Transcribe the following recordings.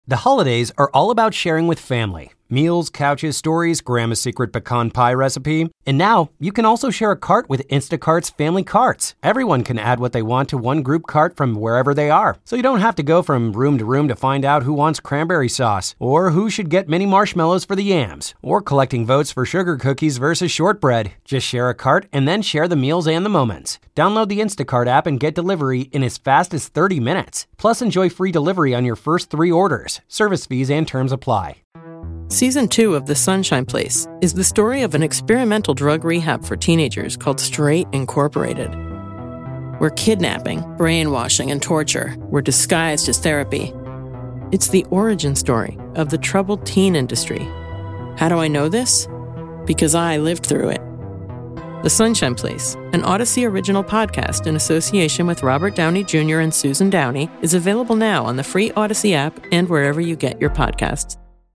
The holidays are all about sharing with family. Meals, couches, stories, Grandma's secret pecan pie recipe. And now, you can also share a cart with Instacart's Family Carts. Everyone can add what they want to one group cart from wherever they are. So you don't have to go from room to find out who wants cranberry sauce, or who should get mini marshmallows for the yams, or collecting votes for sugar cookies versus shortbread. Just share a cart and then share the meals and the moments. Download the Instacart app and get delivery in as fast as 30 minutes. Plus, enjoy free delivery on your first 3 orders. Service fees and terms apply. Season 2 of The Sunshine Place is the story of an experimental drug rehab for teenagers called Straight Incorporated, where kidnapping, brainwashing, and torture were disguised as therapy. It's the origin story of the troubled teen industry. How do I know this? Because I lived through it. The Sunshine Place, an Odyssey original podcast in association with Robert Downey Jr. and Susan Downey, is available now on the free Odyssey app and wherever you get your podcasts.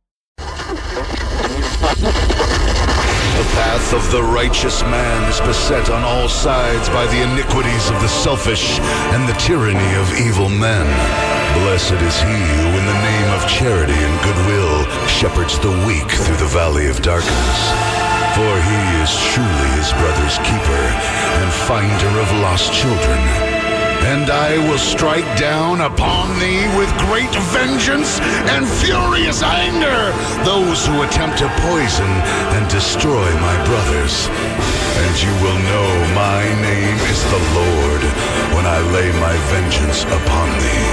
The path of the righteous man is beset on all sides by the iniquities of the selfish and the tyranny of evil men. Blessed is he who in the name of charity and goodwill shepherds the weak through the valley of darkness. For he is truly his brother's keeper and finder of lost children. And I will strike down upon thee with great vengeance and furious anger those who attempt to poison and destroy my brothers. And you will know my name is the Lord when I lay my vengeance upon thee.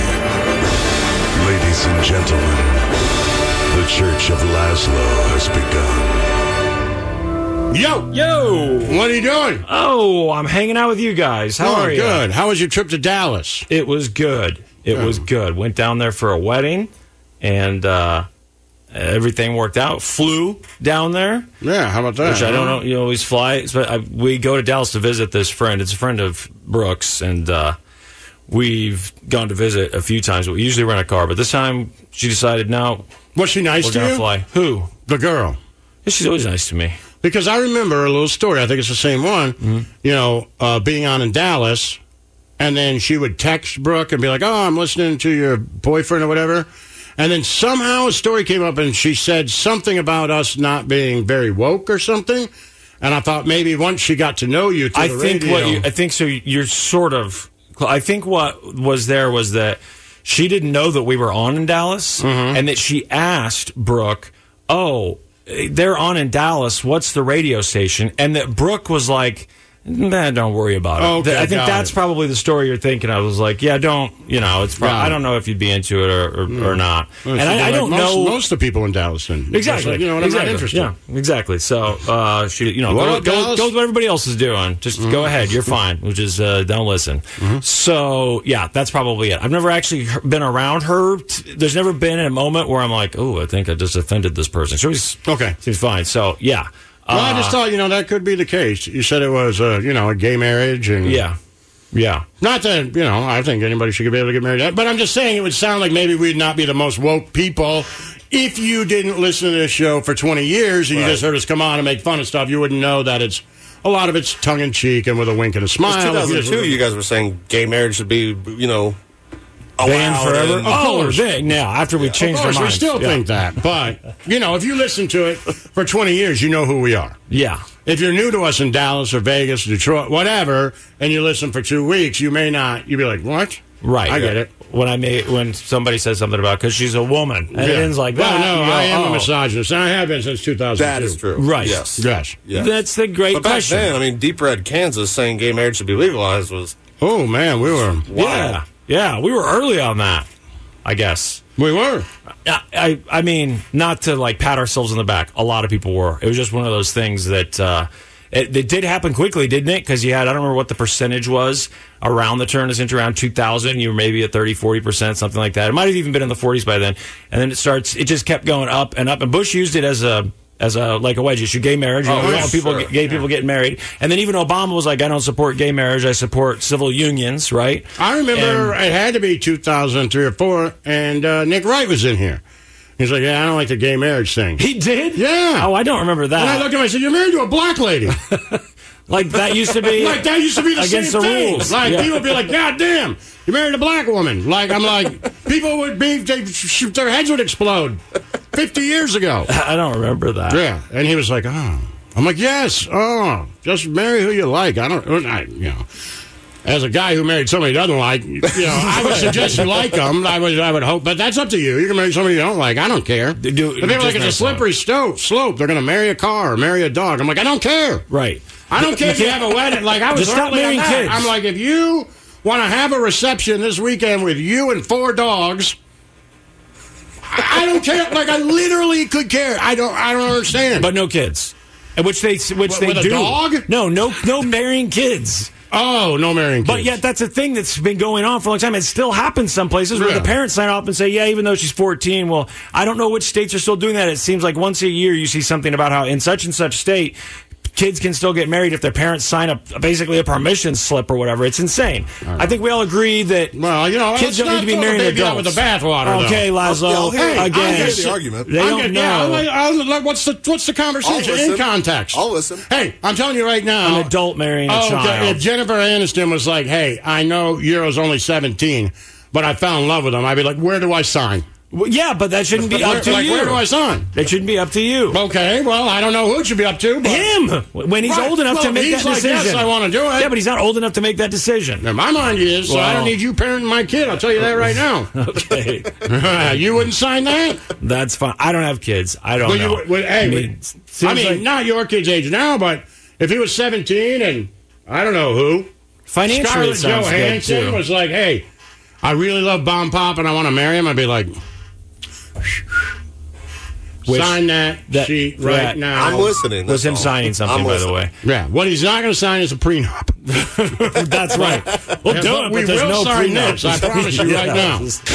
Ladies and gentlemen, the Church of Laszlo has begun. Yo! Yo! What are you doing? Oh, I'm hanging out with you guys. How are you? Good. How was your trip to Dallas? It was good. It was good. Went down there for a wedding, and everything worked out. Flew down there. Yeah, how about that? Which I don't know. You always fly. We go to Dallas to visit this friend. It's a friend of Brooks, and we've gone to visit a few times. We usually rent a car, but this time she decided, no. Was she nice we're to gonna you? Fly. Who? The girl. Yeah, she's always nice to me. Because I remember a little story, I think it's the same one, being on in Dallas, and then she would text Brooke and be like, oh, I'm listening to your boyfriend or whatever. And then somehow a story came up and she said something about us not being very woke or something. And I thought maybe once she got to know you through the radio. I think so. You're sort of. I think what was there was that she didn't know that we were on in Dallas, and that she asked Brooke, oh, they're on in Dallas, what's the radio station? And that Brooke was like, nah, don't worry about it. Okay, I think that's probably the story you're thinking. I was like, yeah, don't, it's probably, I don't know if you'd be into it or not. Well, and I don't know. Most of the people in Dallas. Exactly. Like, I'm not interested. Yeah, exactly. So, she, go with what everybody else is doing. Just go ahead. You're fine, which is don't listen. So, yeah, that's probably it. I've never actually been around her. There's never been a moment where I'm like, oh, I think I just offended this person. She's fine. So, yeah. Well, I just thought, that could be the case. You said it was, a gay marriage. And yeah. Not that, I think anybody should be able to get married. But I'm just saying it would sound like maybe we'd not be the most woke people if you didn't listen to this show for 20 years and you just heard us come on and make fun of stuff. You wouldn't know that a lot of it's tongue-in-cheek and with a wink and a smile. It was 2002, you guys were saying gay marriage should be, banned forever? Now, after we changed our minds. We still think that. But, if you listen to it for 20 years, you know who we are. Yeah. If you're new to us in Dallas or Vegas, Detroit, whatever, and you listen for 2 weeks, you may not. You'd be like, what? Right. I get it. When somebody says something about because she's a woman, and it ends like that. Well, no, I am a misogynist, and I have been since 2002. That is true. Right. Yes. That's the great but back question. then, Deep Red Kansas saying gay marriage should be legalized was... Oh, man, we were... Wow. Yeah, we were early on that, I guess. We were. I mean, not to pat ourselves on the back. A lot of people were. It was just one of those things that it did happen quickly, didn't it? Because you had, I don't remember what the percentage was around the turn of the century, around 2000. You were maybe at 30-40%, something like that. It might have even been in the 40s by then. And then it just kept going up and up. And Bush used it as a wedge issue, gay marriage. Gay people getting married. And then even Obama was like, I don't support gay marriage. I support civil unions, right? I remember it had to be 2003 or 4, and Nick Wright was in here. He's like, yeah, I don't like the gay marriage thing. He did? Yeah. Oh, I don't remember that. And I looked at him and I said, you're married to a black lady. Like that used to be Like that used to be the against same the thing. rules. Like Yeah. people would be like, God damn, you married a black woman. Like I'm like, people would be, their heads would explode 50 years ago. I don't remember that. Yeah, and he was like, oh. I'm like, yes, just marry who you like. As a guy who married somebody he doesn't like, I would suggest you like them. I would hope, but that's up to you. You can marry somebody you don't like. I don't care. But they're like, it's a slippery slope. They're going to marry a car or marry a dog. I'm like, I don't care. Right. I don't care if you have a wedding. Like I was Just stop early on marrying that. kids. I'm like, if you want to have a reception this weekend with you and 4 dogs, I don't care. Like I literally could care. I don't understand. But no kids. Which they do. With a dog? No marrying kids. Oh, no marrying kids. But yet that's a thing that's been going on for a long time. It still happens some places where the parents sign off and say, yeah, even though she's 14. Well, I don't know which states are still doing that. It seems like once a year you see something about how in such and such state, kids can still get married if their parents sign basically a permission slip or whatever. It's insane. I think we all agree that kids don't need to be marrying adults. With the bathwater, okay, Laszlo. I'll again, hear the argument. They don't know. What's the conversation in context? I'll listen. Hey, I'm telling you right now. An adult marrying a child. If Jennifer Aniston was like, hey, I know Euro's only 17, but I fell in love with him, I'd be like, where do I sign? Well, yeah, but that shouldn't be up to you. Where do I sign? It shouldn't be up to you. Okay, well, I don't know who it should be up to. But him! When he's old enough to make that decision. Yes, I want to do it. Yeah, but he's not old enough to make that decision. In my mind, he is, so I don't need you parenting my kid. I'll tell you that right now. Okay. You wouldn't sign that? That's fine. I don't have kids. I don't know. Not your kid's age now, but if he was 17 and I don't know who. Financially, Scarlett Johansson was like, hey, I really love Bomb Pop and I want to marry him, I'd be like, sign that sheet right now. I'm listening. Was him signing something, by the way. Yeah. What he's not going to sign is a prenup. That's right. We'll do it, but there's no sign prenup. this. I promise you right now.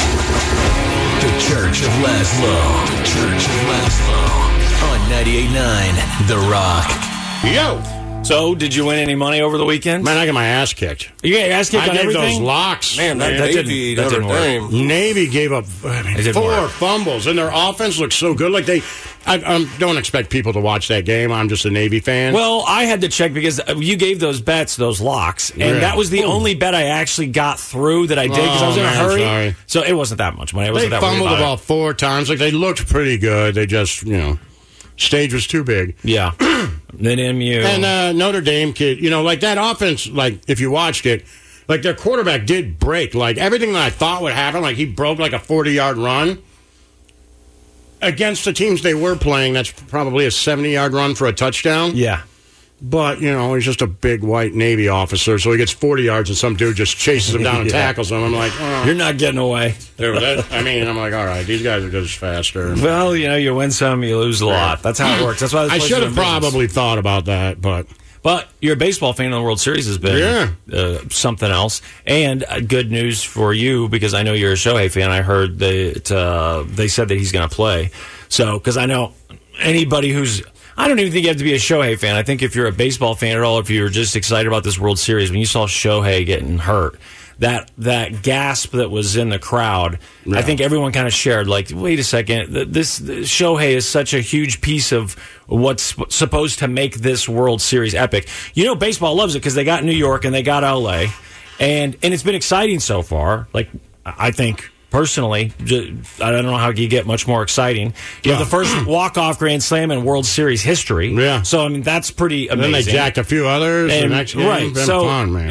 The Church of Laszlo. The Church of Laszlo. On 98.9 The Rock. Yo. So, did you win any money over the weekend? Man, I got my ass kicked. You got your ass kicked on gave everything? those locks. Man, that Navy Notre didn't work. Dame. Navy gave up 4 fumbles, and their offense looks so good. Like I don't expect people to watch that game. I'm just a Navy fan. Well, I had to check because you gave those bets, those locks, and that was the only bet I actually got through that I did because I was in a hurry. Sorry. So it wasn't that much money. They fumbled the ball 4 times. Like they looked pretty good. They just, stage was too big. Yeah. Then MU. And Notre Dame kid, like that offense, like if you watched it, like their quarterback did break. Like everything that I thought would happen, like he broke like a 40-yard run. Against the teams they were playing, that's probably a 70-yard run for a touchdown. Yeah. But, he's just a big white Navy officer, so he gets 40 yards and some dude just chases him down and tackles him. I'm like, oh. You're not getting away. I'm like, all right, these guys are just faster. Well, you win some, you lose a lot. That's how it works. That's why I should have probably thought about that, but you're a baseball fan, and the World Series has been something else. And good news for you, because I know you're a Shohei fan. I heard that they said that he's going to play. So, because I know anybody I don't even think you have to be a Shohei fan. I think if you're a baseball fan at all, if you're just excited about this World Series, when you saw Shohei getting hurt, that gasp that was in the crowd, I think everyone kind of shared, like, wait a second, this Shohei is such a huge piece of what's supposed to make this World Series epic. Baseball loves it because they got New York and they got LA, and it's been exciting so far. Like, I think personally, I don't know how you get much more exciting. You have the first walk-off Grand Slam in World Series history. Yeah. So, that's pretty amazing. And then they jacked a few others. And, the next game. Right. Been so, fun, man.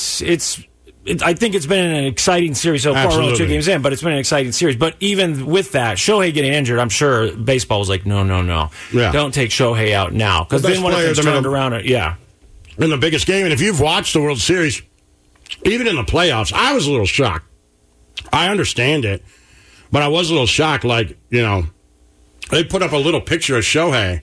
I think it's been an exciting series so far. We're only 2 games in, but it's been an exciting series. But even with that, Shohei getting injured, I'm sure baseball was like, no. Yeah. Don't take Shohei out now. Because then when it's turned around, in the biggest game, and if you've watched the World Series, even in the playoffs, I was a little shocked. I understand it, but I was a little shocked. Like, they put up a little picture of Shohei,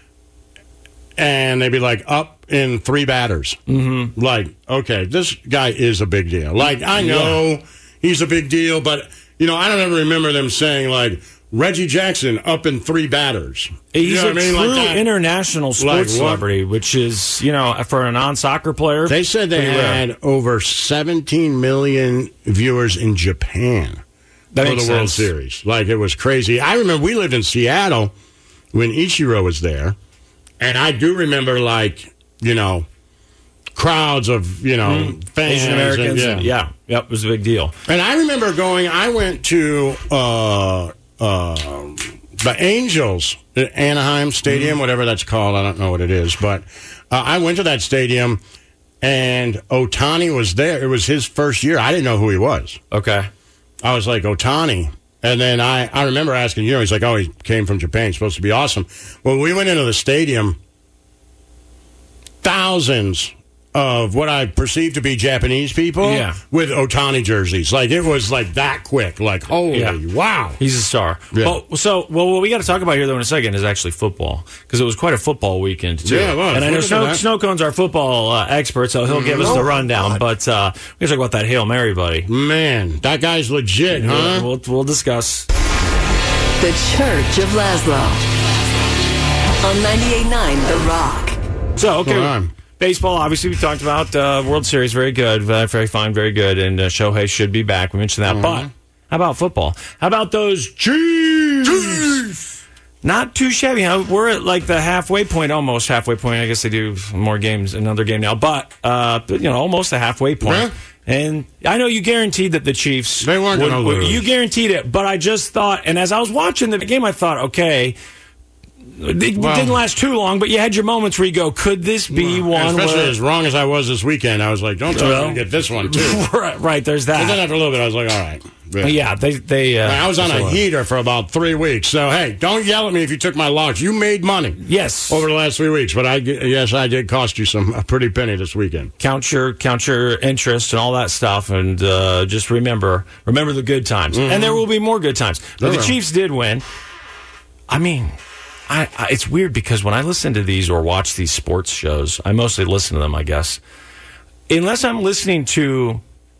and they'd be like, up in 3 batters. Mm-hmm. Like, okay, this guy is a big deal. Like, I know he's a big deal, but, I don't ever remember them saying, like, Reggie Jackson up in 3 batters. He's a true international sports celebrity, which is, for a non-soccer player. They said they had over 17 million viewers in Japan for the World Series. Like, it was crazy. I remember we lived in Seattle when Ichiro was there, and I do remember, like, crowds of, fans. Asian Americans. Yep, it was a big deal. And I remember I went to the Angels at Anaheim Stadium, whatever that's called. I don't know what it is. But I went to that stadium, and Ohtani was there. It was his first year. I didn't know who he was. Okay. I was like, Ohtani. And then I remember asking, he's like, oh, he came from Japan. He's supposed to be awesome. Well, we went into the stadium, thousands of what I perceived to be Japanese people with Ohtani jerseys. Like, it was like that quick. Like, holy wow. He's a star. Yeah. What we got to talk about here, though, in a second is actually football. Because it was quite a football weekend, too. Yeah, it was. And I know Snowcone's our football expert, so he'll give us the rundown. But we got to talk about that Hail Mary, buddy. Man, that guy's legit, huh? We'll discuss. The Church of Laszlo on 98.9 The Rock. So, okay. Baseball, obviously, we talked about World Series. Very good. Very fine. Very good. And Shohei should be back. We mentioned that. But how about football? How about those Chiefs? Not too shabby. We're at like the halfway point, almost halfway point. I guess they do more games, another game now. But, almost the halfway point. Yeah. And I know you guaranteed that the Chiefs... They weren't going to lose. You guaranteed it. But I just thought... And as I was watching the game, I thought, okay... It didn't last too long, but you had your moments where you go, could this be one especially as wrong as I was this weekend, I was like, don't tell me to get this one, too. right, there's that. And then after a little bit, I was like, all right. Yeah, I was on a heater for about 3 weeks, so, hey, don't yell at me if you took my loss. You made money. Yes. Over the last 3 weeks, but I did cost you a pretty penny this weekend. Count your interest and all that stuff, and just remember the good times. And there will be more good times. But the Chiefs did win. I mean... it's weird because when I listen to these or watch these sports shows, I mostly listen to them, I guess. Unless I'm listening to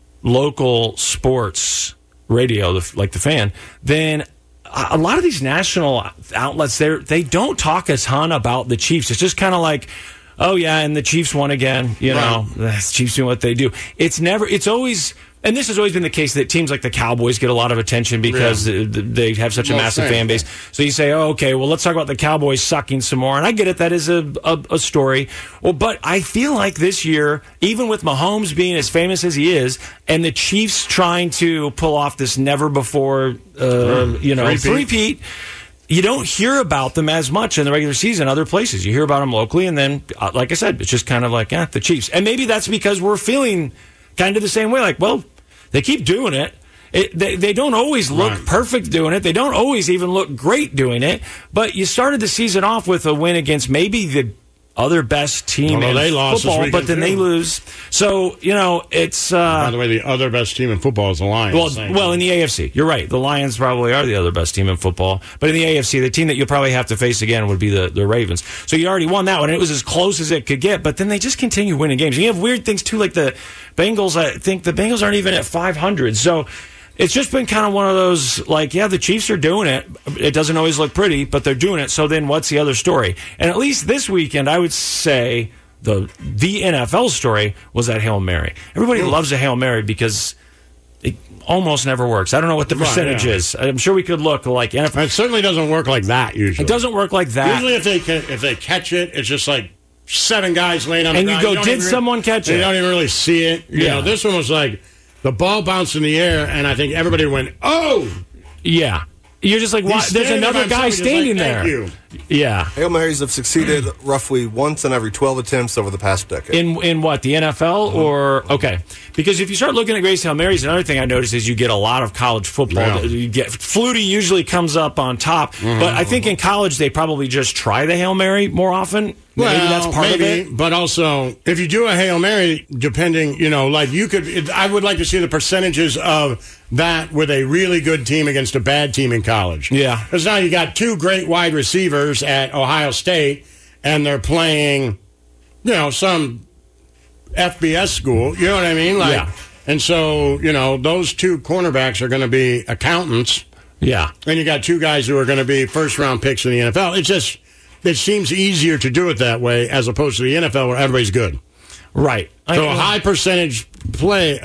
local sports radio, like the Fan, then a lot of these national outlets, they don't talk a ton about the Chiefs. It's just kind of like, oh, yeah, and the Chiefs won again. The Chiefs doing what they do. It's always... And this has always been the case that teams like the Cowboys get a lot of attention because they have such a massive fan base. So you say, oh, okay, well, let's talk about the Cowboys sucking some more. And I get it. That is a story. Well, but I feel like this year, even with Mahomes being as famous as he is, and the Chiefs trying to pull off this never-before, three-peat, you don't hear about them as much in the regular season other places. You hear about them locally, and then, like I said, it's just kind of like, the Chiefs. And maybe that's because we're feeling kind of the same way. Like, well... They keep doing it. They don't always look perfect doing it. They don't always even look great doing it. But you started the season off with a win against maybe the other best team in football, but then they lose. So, it's... By the way, the other best team in football is the Lions. Well, in the AFC. You're right. The Lions probably are the other best team in football. But in the AFC, the team that you'll probably have to face again would be the Ravens. So you already won that one. It was as close as it could get. But then they just continue winning games. And you have weird things, too, like the Bengals. I think the Bengals aren't even at 500. So... It's just been kind of one of those, like, the Chiefs are doing it. It doesn't always look pretty, but they're doing it. So then what's the other story? And at least this weekend, I would say the NFL story was that Hail Mary. Everybody loves a Hail Mary because it almost never works. I don't know what the percentage is. I'm sure we could look like NFL. It certainly doesn't work like that usually. It doesn't work like that. Usually if they catch it, it's just like 7 guys laying on the ground. And you go, did someone catch it? You don't even really see it. You know, this one was like... The ball bounced in the air, and I think everybody went, oh! Yeah. You're just like, why? There's another guy standing there. Thank you. Yeah. Hail Marys have succeeded roughly once in every 12 attempts over the past decade. In what, the NFL? Or, okay. Because if you start looking at greatest Hail Marys, another thing I noticed is you get a lot of college football. Yeah. You get Flutie usually comes up on top. But I think in college they probably just try the Hail Mary more often. Well, maybe that's part of it. But also, if you do a Hail Mary, depending, like you could, I would like to see the percentages of that with a really good team against a bad team in college. Yeah. Because now you got 2 great wide receivers at Ohio State, and they're playing, some FBS school. You know what I mean? And so, those 2 cornerbacks are going to be accountants. Yeah. And you got 2 guys who are going to be first-round picks in the NFL. It's just... It seems easier to do it that way as opposed to the NFL where everybody's good. Right. So low percentage plays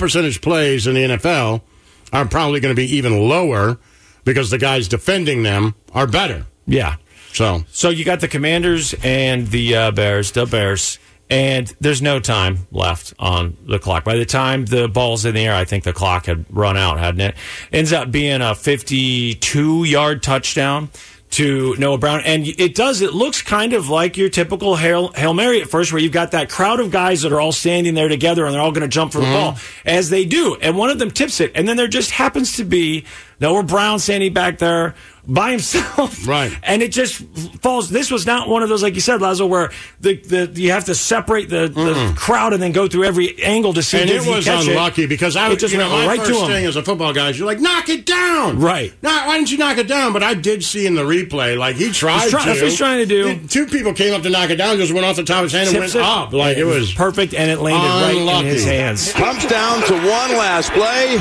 in the NFL are probably going to be even lower because the guys defending them are better. Yeah. So you got the Commanders and the Bears, And there's no time left on the clock. By the time the ball's in the air, I think the clock had run out, hadn't it? Ends up being a 52-yard touchdown to Noah Brown. And it looks kind of like your typical Hail Mary at first, where you've got that crowd of guys that are all standing there together and they're all going to jump for the ball, as they do. And one of them tips it. And then there just happens to be Noah Brown standing back there by himself. Right. And it just falls. This was not one of those, like you said, Lazo, where you have to separate the crowd and then go through every angle to see. And it was unlucky because my went right first to him. thing as a football guy is you're like, knock it down. Right. Why didn't you knock it down? But I did see in the replay, like he tried to. That's what he's trying to do. Two people came up to knock it down, just went off the top of his hand and went up. Like it was perfect, and it landed right in his hands. Comes down to one last play,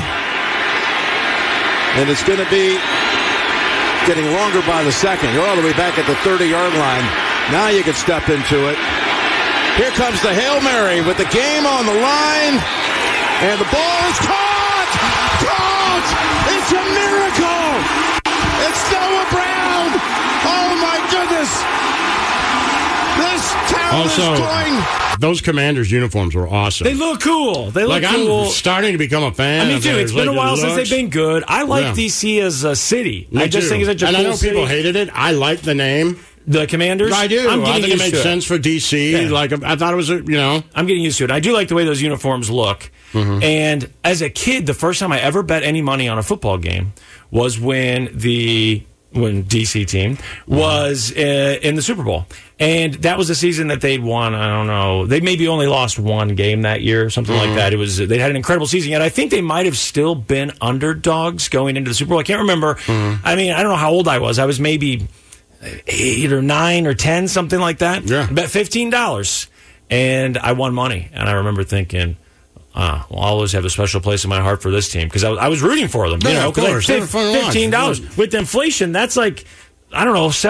and it's going to be getting longer by the second. You're all the way back at the 30-yard line. Now you can step into it. Here comes the Hail Mary with the game on the line. And the ball is caught! Caught! It's a miracle! It's Noah Brown! Oh, my goodness! This town is going... Those Commanders' uniforms were awesome. They look cool. They look cool. I'm starting to become a fan. Me too. It's been a while since they've been good. I like DC as a city. I just think it's such a cool city. And I know people hated it. I like the name. The Commanders? I do. I think it makes sense for DC. Yeah. Like I thought it was, I'm getting used to it. I do like the way those uniforms look. Mm-hmm. And as a kid, the first time I ever bet any money on a football game was when DC team was in the Super Bowl. And that was the season that they'd won, I don't know, they maybe only lost one game that year or something like that. They had an incredible season, and I think they might have still been underdogs going into the Super Bowl. I can't remember. I mean, I don't know how old I was. I was maybe 8 or 9 or 10, something like that. Yeah. I bet $15, and I won money. And I remember thinking, well, I'll always have a special place in my heart for this team, because I was rooting for them. Yeah, of course. $15. With inflation, that's like, I don't know,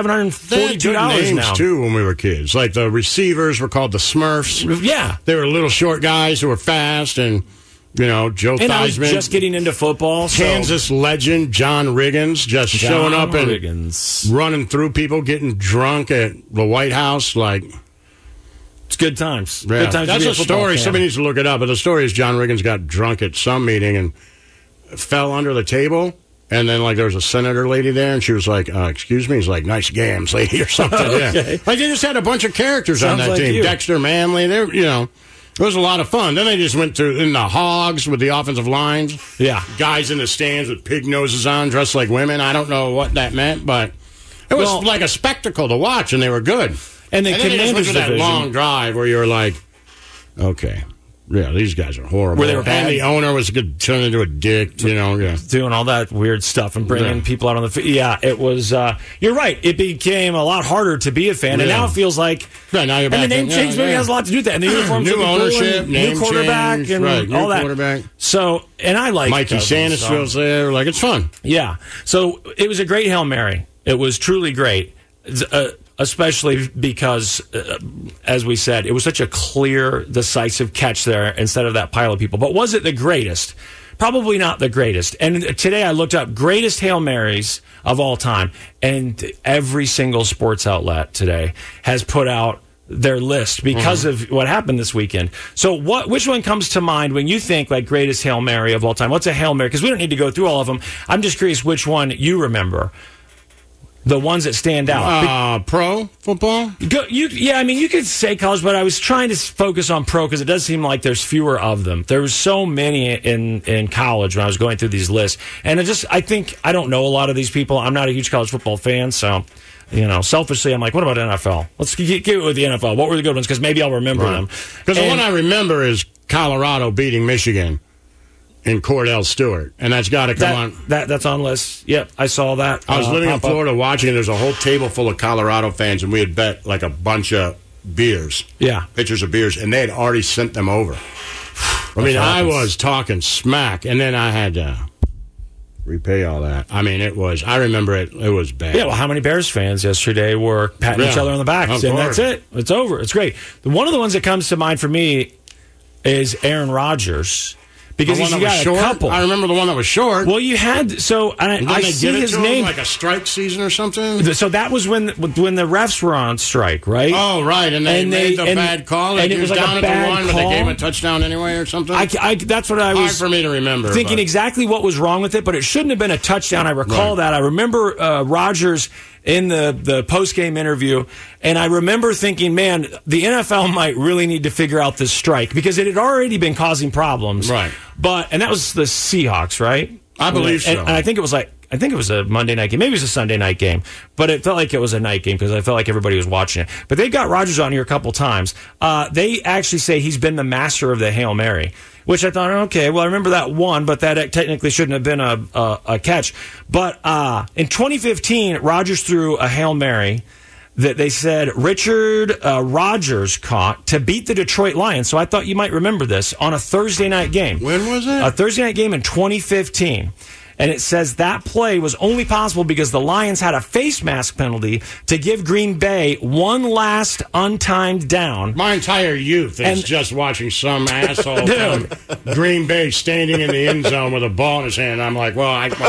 $742 now. Too, when we were kids. Like the receivers were called the Smurfs. Yeah. They were little short guys who were fast, and, Joe Theismann. And I was just getting into football. Kansas legend John Riggins showing up and running through people, getting drunk at the White House. Like, it's good times. Yeah. Good times. That's a story. Somebody needs to look it up. But the story is John Riggins got drunk at some meeting and fell under the table. And then, there was a senator lady there, and she was like, excuse me? He's like, nice games, lady, or something. Okay. Yeah. They just had a bunch of characters on that team. Dexter Manley, it was a lot of fun. Then they just went through in the Hogs with the offensive lines. Yeah. Guys in the stands with pig noses on, dressed like women. I don't know what that meant, but it was like a spectacle to watch, and they were good. And then they just went through that long drive where you were like, okay. Yeah, these guys are horrible. Where they were bad. And the owner was turned into a dick, doing all that weird stuff and bringing people out on the field. Yeah, it was. You're right. It became a lot harder to be a fan, and now it feels like. Right, now you're back. And the name change maybe has a lot to do with that. And the uniforms, new ownership, name new quarterback, change, and all that. Quarterback. So, and I like Mikey Sanisfield's there. Like, it's fun. Yeah. So it was a great Hail Mary. It was truly great. Especially because, as we said, it was such a clear, decisive catch there instead of that pile of people. But was it the greatest? Probably not the greatest. And today I looked up greatest Hail Marys of all time, and every single sports outlet today has put out their list because of what happened this weekend. So which one comes to mind when you think greatest Hail Mary of all time? What's a Hail Mary? Because we don't need to go through all of them. I'm just curious which one you remember. The ones that stand out. Pro football? You could say college, but I was trying to focus on pro because it does seem like there's fewer of them. There was so many in college when I was going through these lists. And I think I don't know a lot of these people. I'm not a huge college football fan, so, selfishly, I'm like, what about NFL? Let's get with the NFL. What were the good ones? Because maybe I'll remember them. Because the one I remember is Colorado beating Michigan in Cordell Stewart, and that's got to come on. That's on list. Yep, I saw that. I was living in Florida watching, and there's a whole table full of Colorado fans, and we had bet a bunch of beers. Yeah. Pitchers of beers, and they had already sent them over. I was talking smack, and then I had to repay all that. I remember it was bad. Yeah, well, how many Bears fans yesterday were patting each other on the back, and that's it. It's over. It's great. One of the ones that comes to mind for me is Aaron Rodgers, because The one he's that was got a short? couple. I remember the one that was short. Well, you had I they see give it his to him, name like a strike season or something. So that was when the refs were on strike, right? Oh, right, and they made the bad call. Like and he it was like down a at the bad one, call. but they gave him a touchdown anyway or something. That's what I was hard for me to remember. thinking but. exactly what was wrong with it, but it shouldn't have been a touchdown. I recall that. I remember Rodgers in the post-game interview, and I remember thinking, man, the NFL might really need to figure out this strike because it had already been causing problems. Right. And that was the Seahawks, right? I believe so. And I think it was a Monday night game. Maybe it was a Sunday night game, but it felt like it was a night game because I felt like everybody was watching it. But they got Rodgers on here a couple times. They actually say he's been the master of the Hail Mary, which I thought, okay, well, I remember that one, but that technically shouldn't have been a catch. But in 2015, Rodgers threw a Hail Mary that they said Richard Rodgers caught to beat the Detroit Lions. So I thought you might remember this on a Thursday night game. When was it? A Thursday night game in 2015. And it says that play was only possible because the Lions had a face mask penalty to give Green Bay one last untimed down. My entire youth is just watching some asshole from Green Bay standing in the end zone with a ball in his hand. I'm like, well, I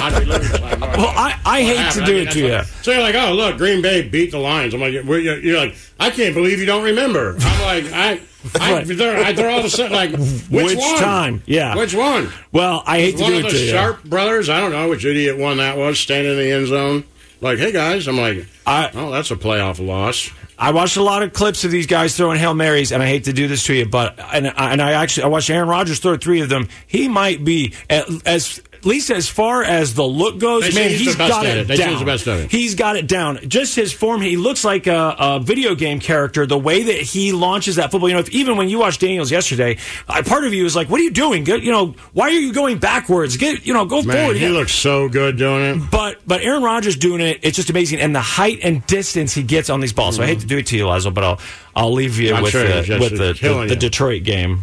hate to do it to you. So you're like, oh, look, Green Bay beat the Lions. I'm like, you're like, I can't believe you don't remember. I'm like, they're all the same. Like, which one? Time? Yeah. Which one? Well, I hate to do it to you. One of the Sharp brothers? I don't know which idiot one that was, standing in the end zone. Like, hey, guys. I'm like, that's a playoff loss. I watched a lot of clips of these guys throwing Hail Marys, and I hate to do this to you, but I watched Aaron Rodgers throw 3 of them. He might be, at least as far as the look goes, man, he's got it down. He's got it down. Just his form, he looks like a video game character, the way that he launches that football. You know, even when you watched Daniels yesterday, part of you is like, what are you doing? Why are you going backwards? Go forward. He looks so good doing it. But Aaron Rodgers doing it, it's just amazing. And the height and distance he gets on these balls. So I hate to do it to you, Lazo, but I'll leave you with the Detroit game.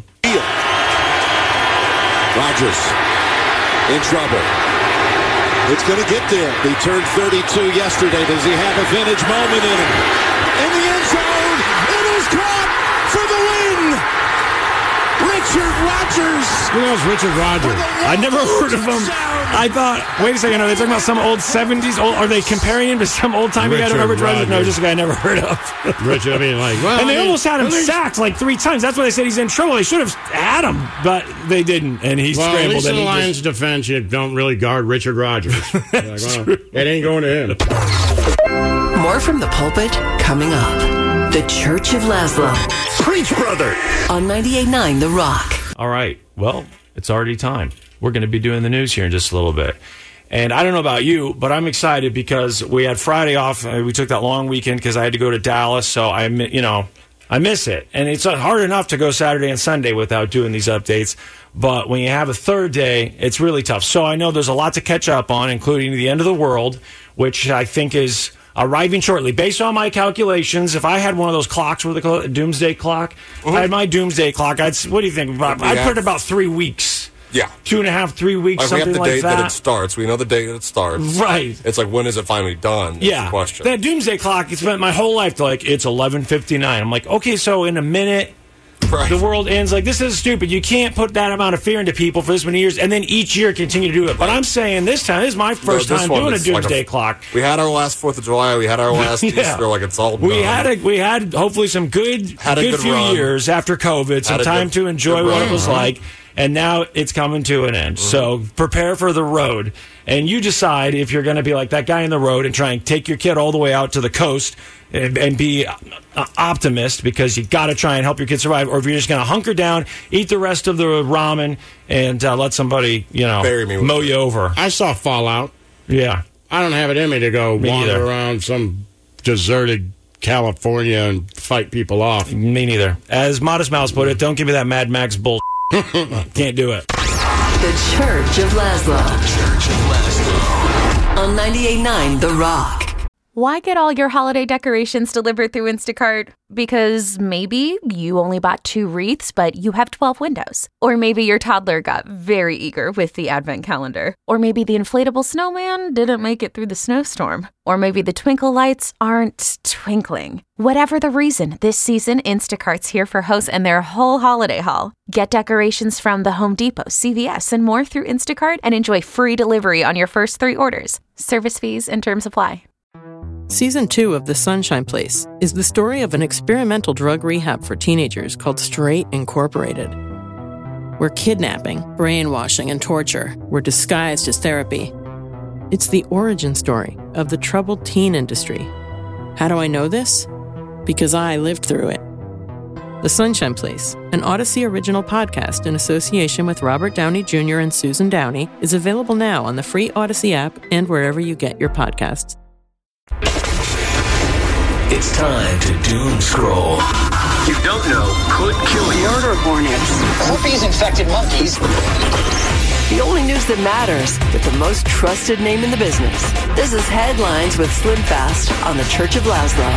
Rodgers in trouble. It's going to get there. He turned 32 yesterday. Does he have a vintage moment in him? In the end zone, it is caught for the win. Richard Rodgers. Who knows Richard Rodgers? I never heard of him. I thought, wait a second, are they talking about some old 70s? Are they comparing him to some old-timey guy? Richard Rodgers? No, just a guy I never heard of. Richard, and they almost had him sacked like 3 times. That's why they said he's in trouble. They should have had him, but they didn't, and he scrambled. At least in the Lions' defense, you don't really guard Richard Rodgers. It ain't going to him. More from the pulpit coming up. The Church of Laszlo. Preach, brother! On 98.9 The Rock. All right. Well, it's already time. We're going to be doing the news here in just a little bit. And I don't know about you, but I'm excited because we had Friday off. We took that long weekend because I had to go to Dallas. So I miss it. And it's hard enough to go Saturday and Sunday without doing these updates. But when you have a third day, it's really tough. So I know there's a lot to catch up on, including the end of the world, which I think is arriving shortly. Based on my calculations, if I had one of those clocks, what do they call it, a doomsday clock? I had my doomsday clock. What do you think? I'd put it about 3 weeks. Yeah. 2.5, 3 weeks, something like that. We have the date that it starts. We know the date that it starts. Right. It's like, when is it finally done? Yeah. The question. That doomsday clock, it's spent my whole life to it's 11:59. I'm like, okay, so in a minute, the world ends. Like, this is stupid. You can't put that amount of fear into people for this many years and then each year continue to do it. But I'm saying this is my first time doing a doomsday clock. We had our last 4th of July. We had our last Easter. It's all done. We had hopefully some good few years after COVID, some time to enjoy what it was like. And now it's coming to an end. So prepare for the road. And you decide if you're going to be like that guy in the road and try and take your kid all the way out to the coast and be optimist because you got to try and help your kid survive, or if you're just going to hunker down, eat the rest of the ramen, and let somebody, mow you over. I saw Fallout. Yeah. I don't have it in me to go wander around some deserted California and fight people off. Me neither. As Modest Mouse put it, don't give me that Mad Max bull. Can't do it. The Church of Laszlo. The Church of Laszlo. On 98.9 The Rock. Why get all your holiday decorations delivered through Instacart? Because maybe you only bought 2 wreaths, but you have 12 windows. Or maybe your toddler got very eager with the advent calendar. Or maybe the inflatable snowman didn't make it through the snowstorm. Or maybe the twinkle lights aren't twinkling. Whatever the reason, this season, Instacart's here for hosts and their whole holiday haul. Get decorations from the Home Depot, CVS, and more through Instacart and enjoy free delivery on your first 3 orders. Service fees and terms apply. Season 2 of The Sunshine Place is the story of an experimental drug rehab for teenagers called Straight Incorporated, where kidnapping, brainwashing, and torture were disguised as therapy. It's the origin story of the troubled teen industry. How do I know this? Because I lived through it. The Sunshine Place, an Odyssey original podcast in association with Robert Downey Jr. and Susan Downey, is available now on the free Odyssey app and wherever you get your podcasts. It's time to doom scroll. You don't know could kill you. Murder hornets. Herpes-infected monkeys. The only news that matters with the most trusted name in the business. This is Headlines with Slim Fast on the Church of Laszlo.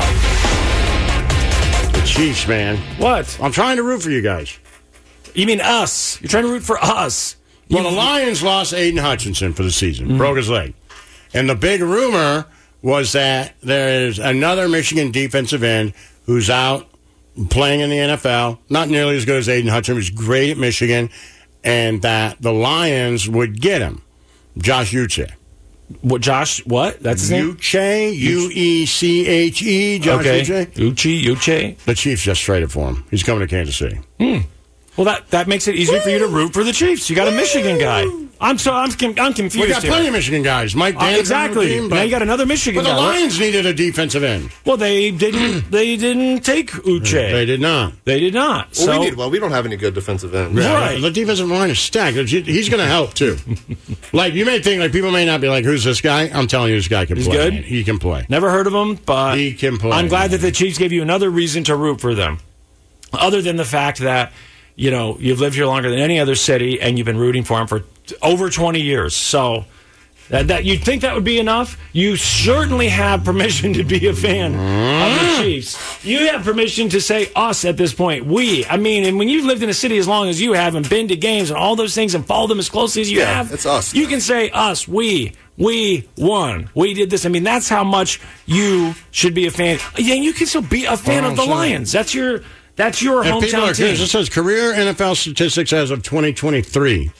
The Chiefs, man. What? I'm trying to root for you guys. You mean us? You're trying to root for us. Well, the Lions lost Aiden Hutchinson for the season. Broke his leg. And the big rumor was that there is another Michigan defensive end who's out playing in the NFL, not nearly as good as Aiden Hutchinson, who's great at Michigan, and that the Lions would get him. Josh Uche. What, Josh? What? That's his name? Uche, U-E-C-H-E, Josh Uche. Uche. The Chiefs just traded for him. He's coming to Kansas City. Well, that makes it easier for you to root for the Chiefs. You got a Michigan guy. I'm confused. We got here. plenty of Michigan guys. Mike Danner, exactly. Team, now you got another Michigan guy. But the guy. Lions needed a defensive end. Well, they didn't. They didn't take Uche. They did not. They did not. Well, we don't have any good defensive ends. Right. The defensive line is stacked. He's going to help too. Like you may think, like people may not be like, "Who's this guy?" I'm telling you, this guy can play. Good. Man. He can play. Never heard of him, but he can play. I'm glad that the Chiefs gave you another reason to root for them, other than the fact that you've lived here longer than any other city and you've been rooting for them for over 20 years. So that you'd think that would be enough. You certainly have permission to be a fan of the Chiefs. You have permission to say us at this point. We. I mean, and when you've lived in a city as long as you have and been to games and all those things and followed them as closely as you have, it's us. You can say us. We won. We did this. I mean, that's how much you should be a fan. Yeah, you can still be a fan of the Lions. That's your hometown team. It says career NFL statistics as of 2023.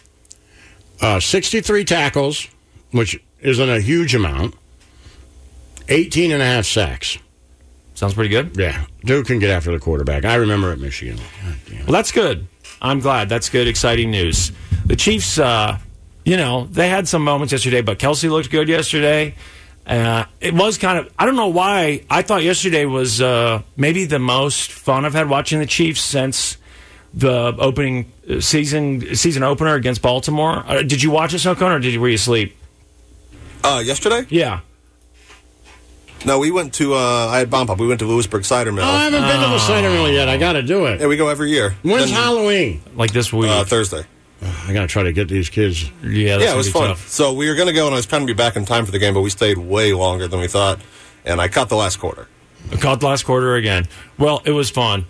63 tackles, which isn't a huge amount. 18 and a half sacks. Sounds pretty good. Yeah. Dude can get after the quarterback. I remember at Michigan. Well, that's good. I'm glad. That's good, exciting news. The Chiefs, they had some moments yesterday, but Kelsey looked good yesterday. It was kind of, I don't know why, I thought yesterday was maybe the most fun I've had watching the Chiefs since the opening season opener against Baltimore. Did you watch it, Snowcone, or were you asleep? Yesterday? Yeah. No, we went to, I had Bomb Pop. We went to Lewisburg Cider Mill. I haven't been to the cider mill yet. I got to do it. Yeah, we go every year. When's Halloween? Like this week. Thursday. I got to try to get these kids. Yeah, it was fun. Tough. So we were going to go, and I was trying to be back in time for the game, but we stayed way longer than we thought, and I caught the last quarter. Caught the last quarter again. Well, it was fun.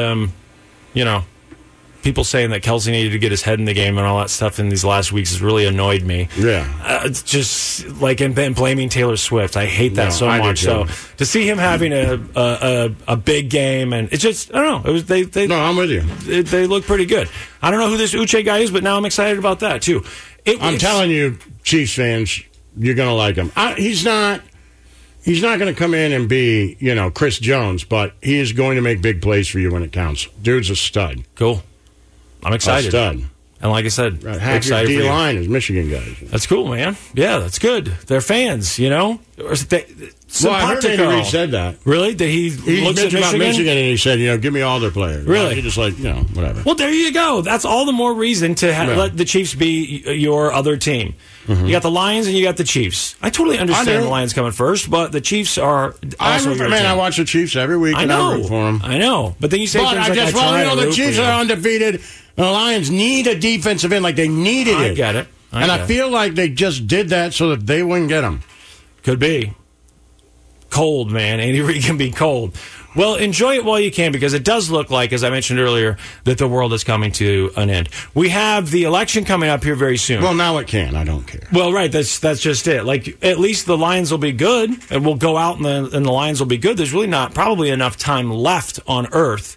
People saying that Kelsey needed to get his head in the game and all that stuff in these last weeks has really annoyed me. Yeah. It's just like and blaming Taylor Swift. I hate that so much. So to see him having a big game, and it's just, I don't know. No, I'm with you. They look pretty good. I don't know who this Uche guy is, but now I'm excited about that too. I'm telling you, Chiefs fans, you're going to like him. He's not going to come in and be, Chris Jones, but he is going to make big plays for you when it counts. Dude's a stud. Cool. I'm excited. A stud. And like I said, half your D-line is Michigan guys. That's cool, man. Yeah, that's good. They're fans, Well, I heard Andy Reid said that. Really? Did he look at Michigan and he said, give me all their players. Really? He just whatever. Well, there you go. That's all the more reason to let the Chiefs be your other team. Mm-hmm. You got the Lions and you got the Chiefs. I totally understand the Lions coming first, but the Chiefs are also your team. I watch the Chiefs every week and I root for them. I know. But then you say things like, the Chiefs are undefeated. The Lions need a defensive end like they needed it. I get it. I feel like they just did that so that they wouldn't get them. Could be. cold, man. Andy Reid can be cold. Well, enjoy it while you can, because it does look like, as I mentioned earlier, that the world is coming to an end. We have the election coming up here very soon. Well, now it can. I don't care. Well, right. That's just it. Like, at least the Lions will be good, and we'll go out and the Lions will be good. There's really not probably enough time left on Earth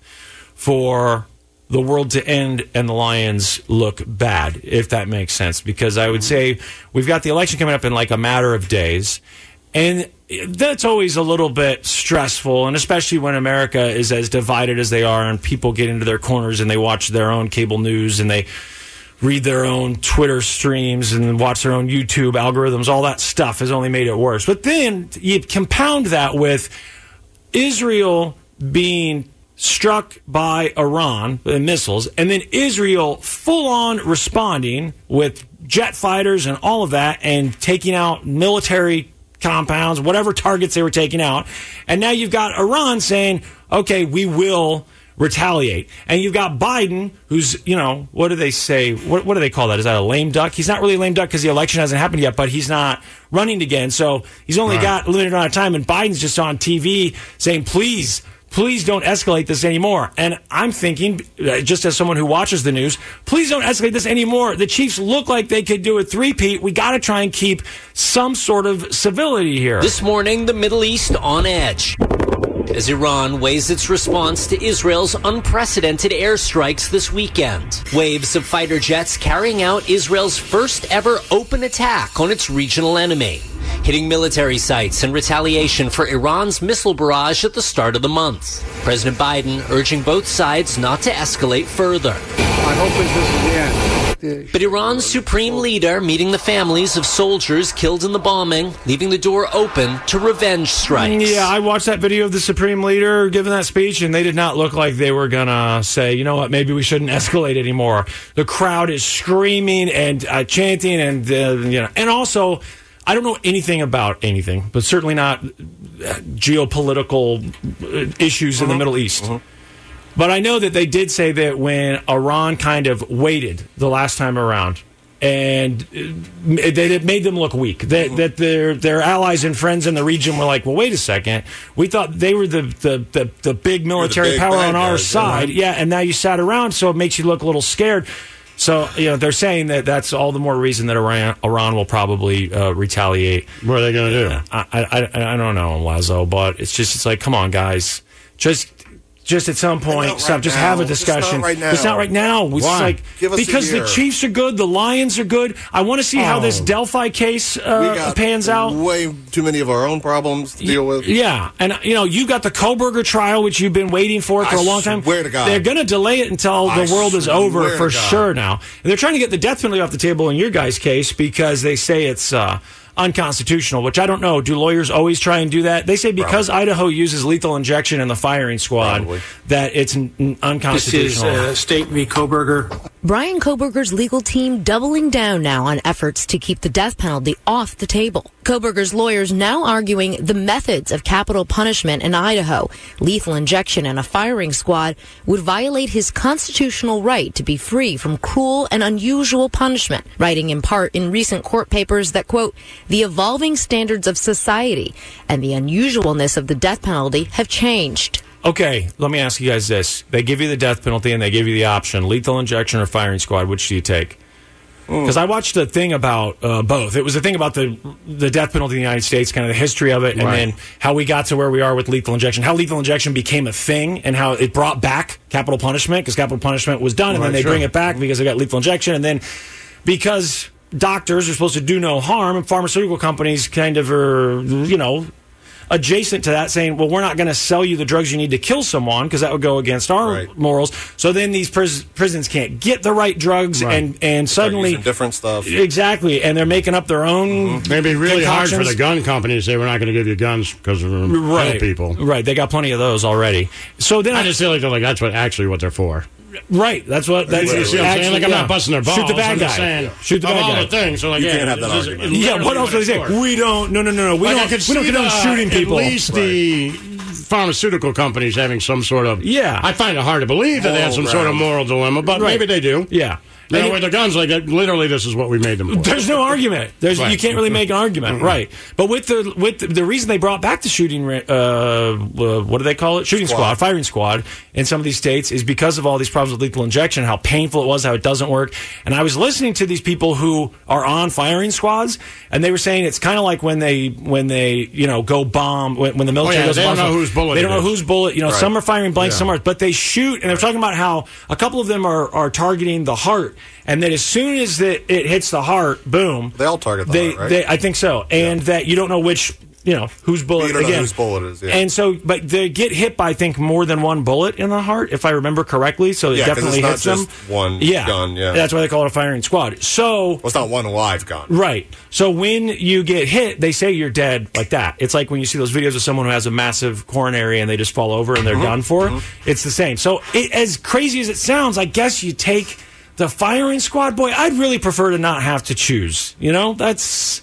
for the world to end and the Lions look bad, if that makes sense. Because I would say we've got the election coming up in like a matter of days, and that's always a little bit stressful, and especially when America is as divided as they are, and people get into their corners and they watch their own cable news and they read their own Twitter streams and watch their own YouTube algorithms. All that stuff has only made it worse. But then you compound that with Israel being struck by Iran with missiles, and then Israel full-on responding with jet fighters and all of that, and taking out military compounds, whatever targets they were taking out. And now you've got Iran saying, okay, we will retaliate. And you've got Biden, who's, what do they say? What do they call that? Is that a lame duck? He's not really a lame duck because the election hasn't happened yet, but he's not running again. So he's only got a limited amount of time, and Biden's just on TV saying, please don't escalate this anymore. And I'm thinking, just as someone who watches the news, please don't escalate this anymore. The Chiefs look like they could do a three-peat. We got to try and keep some sort of civility here. This morning, the Middle East on edge, as Iran weighs its response to Israel's unprecedented airstrikes this weekend. Waves of fighter jets carrying out Israel's first ever open attack on its regional enemy, hitting military sites in retaliation for Iran's missile barrage at the start of the month. President Biden urging both sides not to escalate further. I hope this is the end. But Iran's supreme leader meeting the families of soldiers killed in the bombing, leaving the door open to revenge strikes. Yeah, I watched that video of the supreme leader giving that speech, and they did not look like they were going to say, you know what, maybe we shouldn't escalate anymore. The crowd is screaming and chanting, and and also, I don't know anything about anything, but certainly not geopolitical issues in the Middle East. But I know that they did say that when Iran kind of waited the last time around, and it made them look weak, that their allies and friends in the region were like, well, wait a second, we thought they were the big military power on our side, and now you sat around, so it makes you look a little scared. So, they're saying that that's all the more reason that Iran will probably retaliate. What are they going to do? I don't know, Lazo, but it's like, come on, guys. Just at some point, stop. Just have a discussion. It's not right now. It's Why? like, because the Chiefs are good, the Lions are good. I want to see how this Delphi case pans out. Way too many of our own problems to deal with. Yeah, and you got the Koberger trial, which you've been waiting for a long time. Swear to God. They're going to delay it until the world is over for sure now. And they're trying to get the death penalty off the table in your guys' case because they say it's unconstitutional, which I don't know. Do lawyers always try and do that? They say because Idaho uses lethal injection in the firing squad that it's unconstitutional. This is State v. Koberger. Brian Koberger's legal team doubling down now on efforts to keep the death penalty off the table. Koberger's lawyers now arguing the methods of capital punishment in Idaho, lethal injection and a firing squad, would violate his constitutional right to be free from cruel and unusual punishment, writing in part in recent court papers that, quote, the evolving standards of society and the unusualness of the death penalty have changed. Okay, let me ask you guys this. They give you the death penalty and they give you the option, lethal injection or firing squad. Which do you take? Because I watched a thing about both. It was a thing about the death penalty in the United States, kind of the history of it, and then how we got to where we are with lethal injection, how lethal injection became a thing, and how it brought back capital punishment, because capital punishment was done, and then they bring it back because they got lethal injection, and then because doctors are supposed to do no harm, and pharmaceutical companies kind of are, adjacent to that, saying, well, we're not going to sell you the drugs you need to kill someone because that would go against our morals. So then these prisons can't get the right drugs, and suddenly different stuff. Exactly, and they're making up their own. It'd be really hard for the gun companies to say we're not going to give you guns because of kill people. Right, they got plenty of those already. So then I just feel like that's what they're for. Right, that's what. That's you see what I'm saying? Like I'm not busting their balls. Shoot the bad guy. Saying, shoot the bad guy. All the things. So like, you can't have that argument. Yeah, what else do they say? We don't. No. We don't condone shooting people. At least the pharmaceutical companies having some sort of. Yeah, I find it hard to believe that they have some sort of moral dilemma, but maybe they do. Yeah. With the guns, like literally, this is what we made them for. There's no argument. Right. You can't really make an argument, right? But with the reason they brought back the shooting, what do they call it? Shooting squad, firing squad in some of these states is because of all these problems with lethal injection, how painful it was, how it doesn't work. And I was listening to these people who are on firing squads, and they were saying it's kind of like when they go bomb when the military goes they bomb. don't know whose bullet. They don't know whose bullet. Right. Some are firing blanks, some are, but they shoot, and they're talking about how a couple of them are targeting the heart, and that as soon as it hits the heart, boom. They all target the heart, right? I think so, and that you don't know which. Whose bullet, you don't know again. whose bullet it is, yeah. And so, but they get hit by, I think, more than one bullet in the heart, if I remember correctly, so it definitely it's hits them. not just one gun, That's why they call it a firing squad. So... Well, it's not one live gun. Right. So when you get hit, they say you're dead like that. It's like when you see those videos of someone who has a massive coronary and they just fall over and they're done for. It's the same. So as crazy as it sounds, I guess you take the firing squad. Boy, I'd really prefer to not have to choose. That's...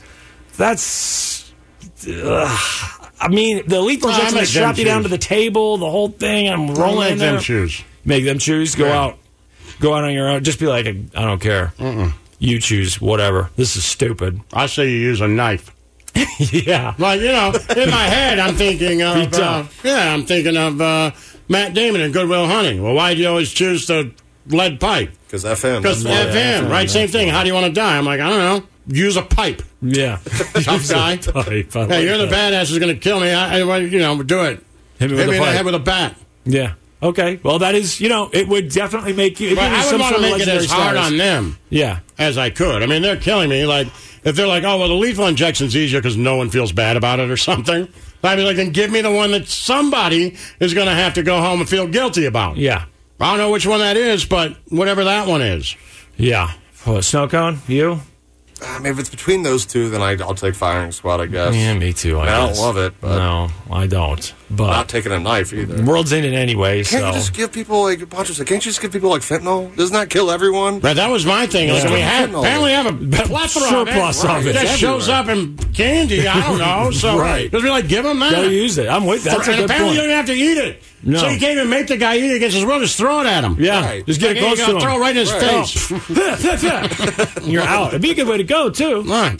I mean, the lethal injection they strap you down to the table, the whole thing. I'm rolling in there. Make them choose. Go out on your own. Just be like, I don't care. You choose whatever. This is stupid. I say you use a knife. Yeah, like in my head, I'm thinking of Matt Damon in Good Will Hunting. Well, why do you always choose the lead pipe? Because FM. Because FM, right? Same thing. How do you want to die? I'm like, I don't know. Use a pipe. Yeah. Tough guy. Hey, you're the badass who's going to kill me. Do it. Hit me in the head with a bat. Yeah. Okay. Well, that is, it would definitely make you... I would want to make it as hard on them as I could. I mean, they're killing me. Like, if they're like, oh, well, the lethal injection's easier because no one feels bad about it or something, I'd be like, then give me the one that somebody is going to have to go home and feel guilty about. Yeah. I don't know which one that is, but whatever that one is. Yeah. Snow cone, you? I mean, if it's between those two, then I'll take firing squad, I guess. Yeah, me too, I don't love it. But no, I don't. But not taking a knife either. The world's in it anyway, Can't you just give people, can't you just give people, fentanyl? Doesn't that kill everyone? Right, that was my thing. Yeah. We apparently have a plethora surplus of it. It just shows up in candy. I don't know. So, just be like, give them that. Go use it. I'm with that. That's a good apparently point. you don't have to eat it. No. So you can't even make the guy eat it against his will. Just throw it at him. Yeah. Right. Just get it close to him. Throw it right in his face. You're out. It'd be a good way to go, too. Right.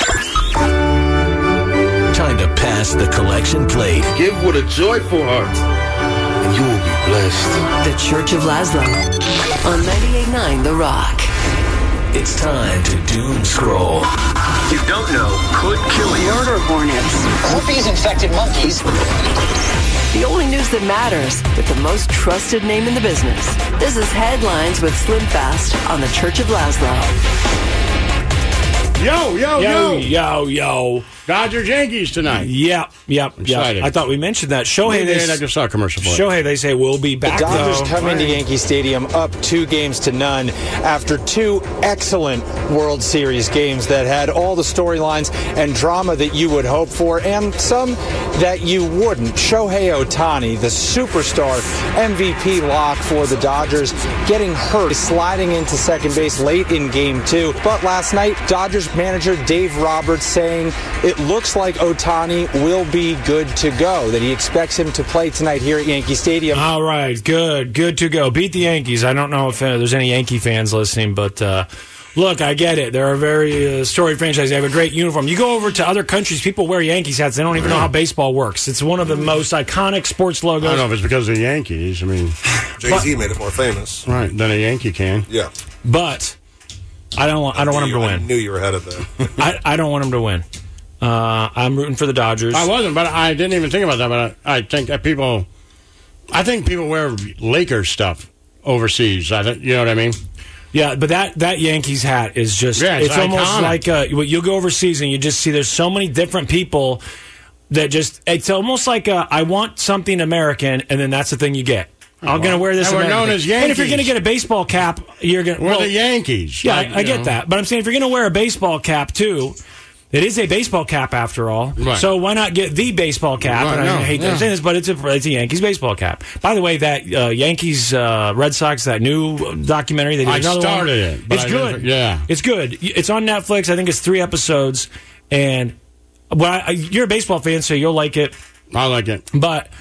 Time to pass the collection plate. Give with a joyful heart, and you will be blessed. The Church of Laszlo on 98.9 The Rock. It's time to doom scroll. You don't know could kill you. Murder hornets. Herpes-infected monkeys. The only news that matters with the most trusted name in the business. This is Headlines with Slim Fast on the Church of Laszlo. Yo. Dodgers Yankees tonight. Yep. I thought we mentioned that. Shohei, I just saw a commercial for it. Shohei, they say, will be back. The Dodgers come into Yankee Stadium up 2-0 after two excellent World Series games that had all the storylines and drama that you would hope for, and some that you wouldn't. Shohei Ohtani, the superstar MVP lock for the Dodgers, getting hurt, sliding into second base late in Game 2. But last night, Dodgers manager Dave Roberts saying it looks like Ohtani will be good to go, that he expects him to play tonight here at Yankee Stadium. All right, good to go. Beat the Yankees. I don't know if there's any Yankee fans listening, but look, I get it. They're a very storied franchise. They have a great uniform. You go over to other countries, people wear Yankees hats. They don't even know how baseball works. It's one of the most iconic sports logos. I don't know if it's because of the Yankees. I mean, Jay-Z made it more famous. Right, than a Yankee can. Yeah. But I don't want him to win. I knew you were ahead of that. I don't want him to win. I'm rooting for the Dodgers. I wasn't, but I didn't even think about that. But I think that people wear Lakers stuff overseas. You know what I mean? Yeah, but that Yankees hat is just, it's almost like you'll go overseas and you just see there's so many different people that just, it's almost like I want something American, and then that's the thing you get. I'm going to wear this. And we're American known as Yankees. And if you're going to get a baseball cap, you're going to... We're the Yankees. Yeah, I get that. But I'm saying if you're going to wear a baseball cap, too... It is a baseball cap, after all. Right. So why not get the baseball cap? Right, and I hate that I'm saying this, but it's a Yankees baseball cap. By the way, that Yankees Red Sox, that new documentary, they did another one. I started it. It's good. Yeah. It's good. It's on Netflix. I think it's 3 episodes. And you're a baseball fan, so you'll like it. I like it. But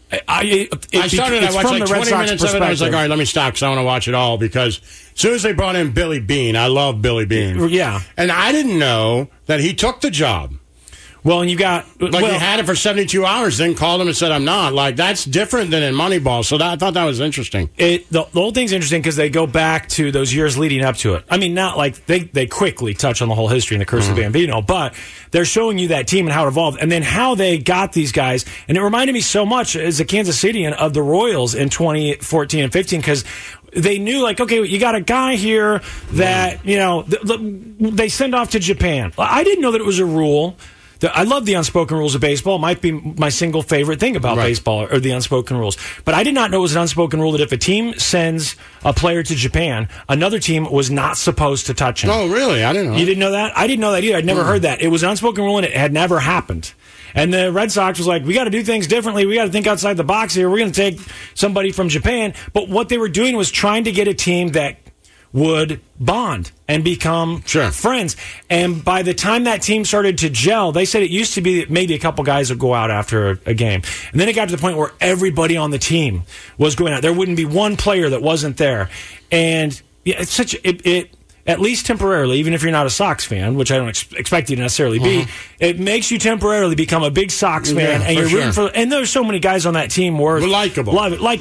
I watched like 20 minutes of it. I was like, all right, let me stop because I want to watch it all. Because as soon as they brought in Billy Beane, I love Billy Beane. Yeah. And I didn't know that he took the job. Well, and you got... Like, he had it for 72 hours, then called him and said, I'm not. Like, that's different than in Moneyball. So I thought that was interesting. The whole thing's interesting because they go back to those years leading up to it. I mean, not like they quickly touch on the whole history and the curse of Bambino, but they're showing you that team and how it evolved, and then how they got these guys. And it reminded me so much as a Kansas Cityan of the Royals in 2014 and 15 because they knew, like, okay, you got a guy here that, you know, they send off to Japan. I didn't know that it was a rule. I love the unspoken rules of baseball. It might be my single favorite thing about baseball, or the unspoken rules. But I did not know it was an unspoken rule that if a team sends a player to Japan, another team was not supposed to touch him. Oh, really? I didn't know. You didn't know that? I didn't know that either. I'd never heard that. It was an unspoken rule, and it had never happened. And the Red Sox was like, we got to do things differently. We got to think outside the box here. We're going to take somebody from Japan. But what they were doing was trying to get a team that would bond and become friends. And by the time that team started to gel, they said it used to be that maybe a couple guys would go out after a game. And then it got to the point where everybody on the team was going out. There wouldn't be one player that wasn't there. And it's such it at least temporarily, even if you're not a Sox fan, which I don't expect you to necessarily be, it makes you temporarily become a big Sox fan, and you're rooting for. And there's so many guys on that team were likable,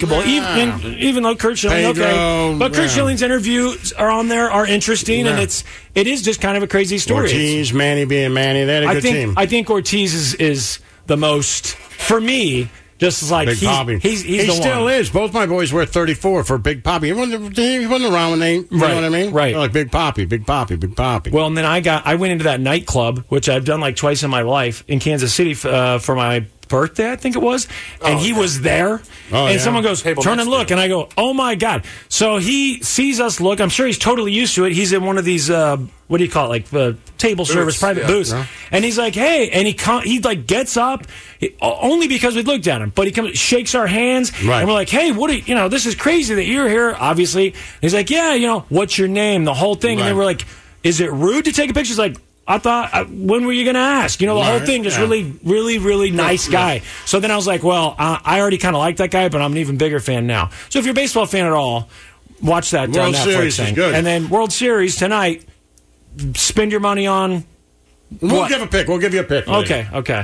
even though Curt Schilling, but Curt Schilling's interviews are on there, are interesting, and it is just kind of a crazy story. Ortiz, Manny being Manny, they had a good team. I think Ortiz is the most, for me. Just like Big Papi. He still is. Both my boys wear 34 for Big Papi. He wasn't around when they, you know what I mean? Right. They're like Big Papi, Big Papi, Big Papi. Well, and then I went into that nightclub, which I've done like twice in my life, in Kansas City for my birthday, I think it was, and he was there, and someone goes, turn and look, and I go, oh my God. So he sees us look, I'm sure he's totally used to it. He's in one of these, what do you call it, like table service, private booths, and he's like, hey, and he like gets up, only because we looked at him, but he comes, shakes our hands, and we're like, hey, what do you, this is crazy that you're here, obviously. And he's like, yeah, what's your name, the whole thing, and then we're like, is it rude to take a picture? He's like, I thought, when were you going to ask? The whole thing, just really nice guy. So then I was like, well, I already kind of like that guy, but I'm an even bigger fan now. So if you're a baseball fan at all, watch that World Series thing. Is good. And then World Series tonight, spend your money on We'll give a pick. We'll give you a pick. Okay.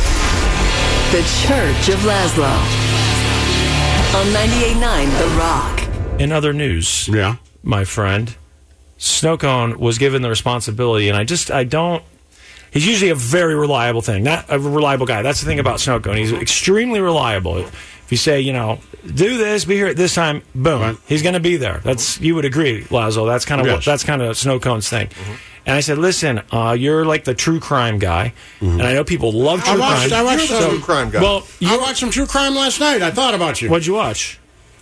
The Church of Laszlo on 98.9 The Rock. In other news, my friend, Snow Cone was given the responsibility, and I don't. He's usually a very reliable not a reliable guy. That's the thing about Snow Cone. He's extremely reliable. If you say, do this, be here at this time, boom, he's going to be there. You would agree, Laszlo. That's kind of Snow Cone's thing. And I said, listen, you're like the true crime guy, and I know people love true crime. I watched the true crime guy. Well, I watched some true crime last night. I thought about you. What'd you watch?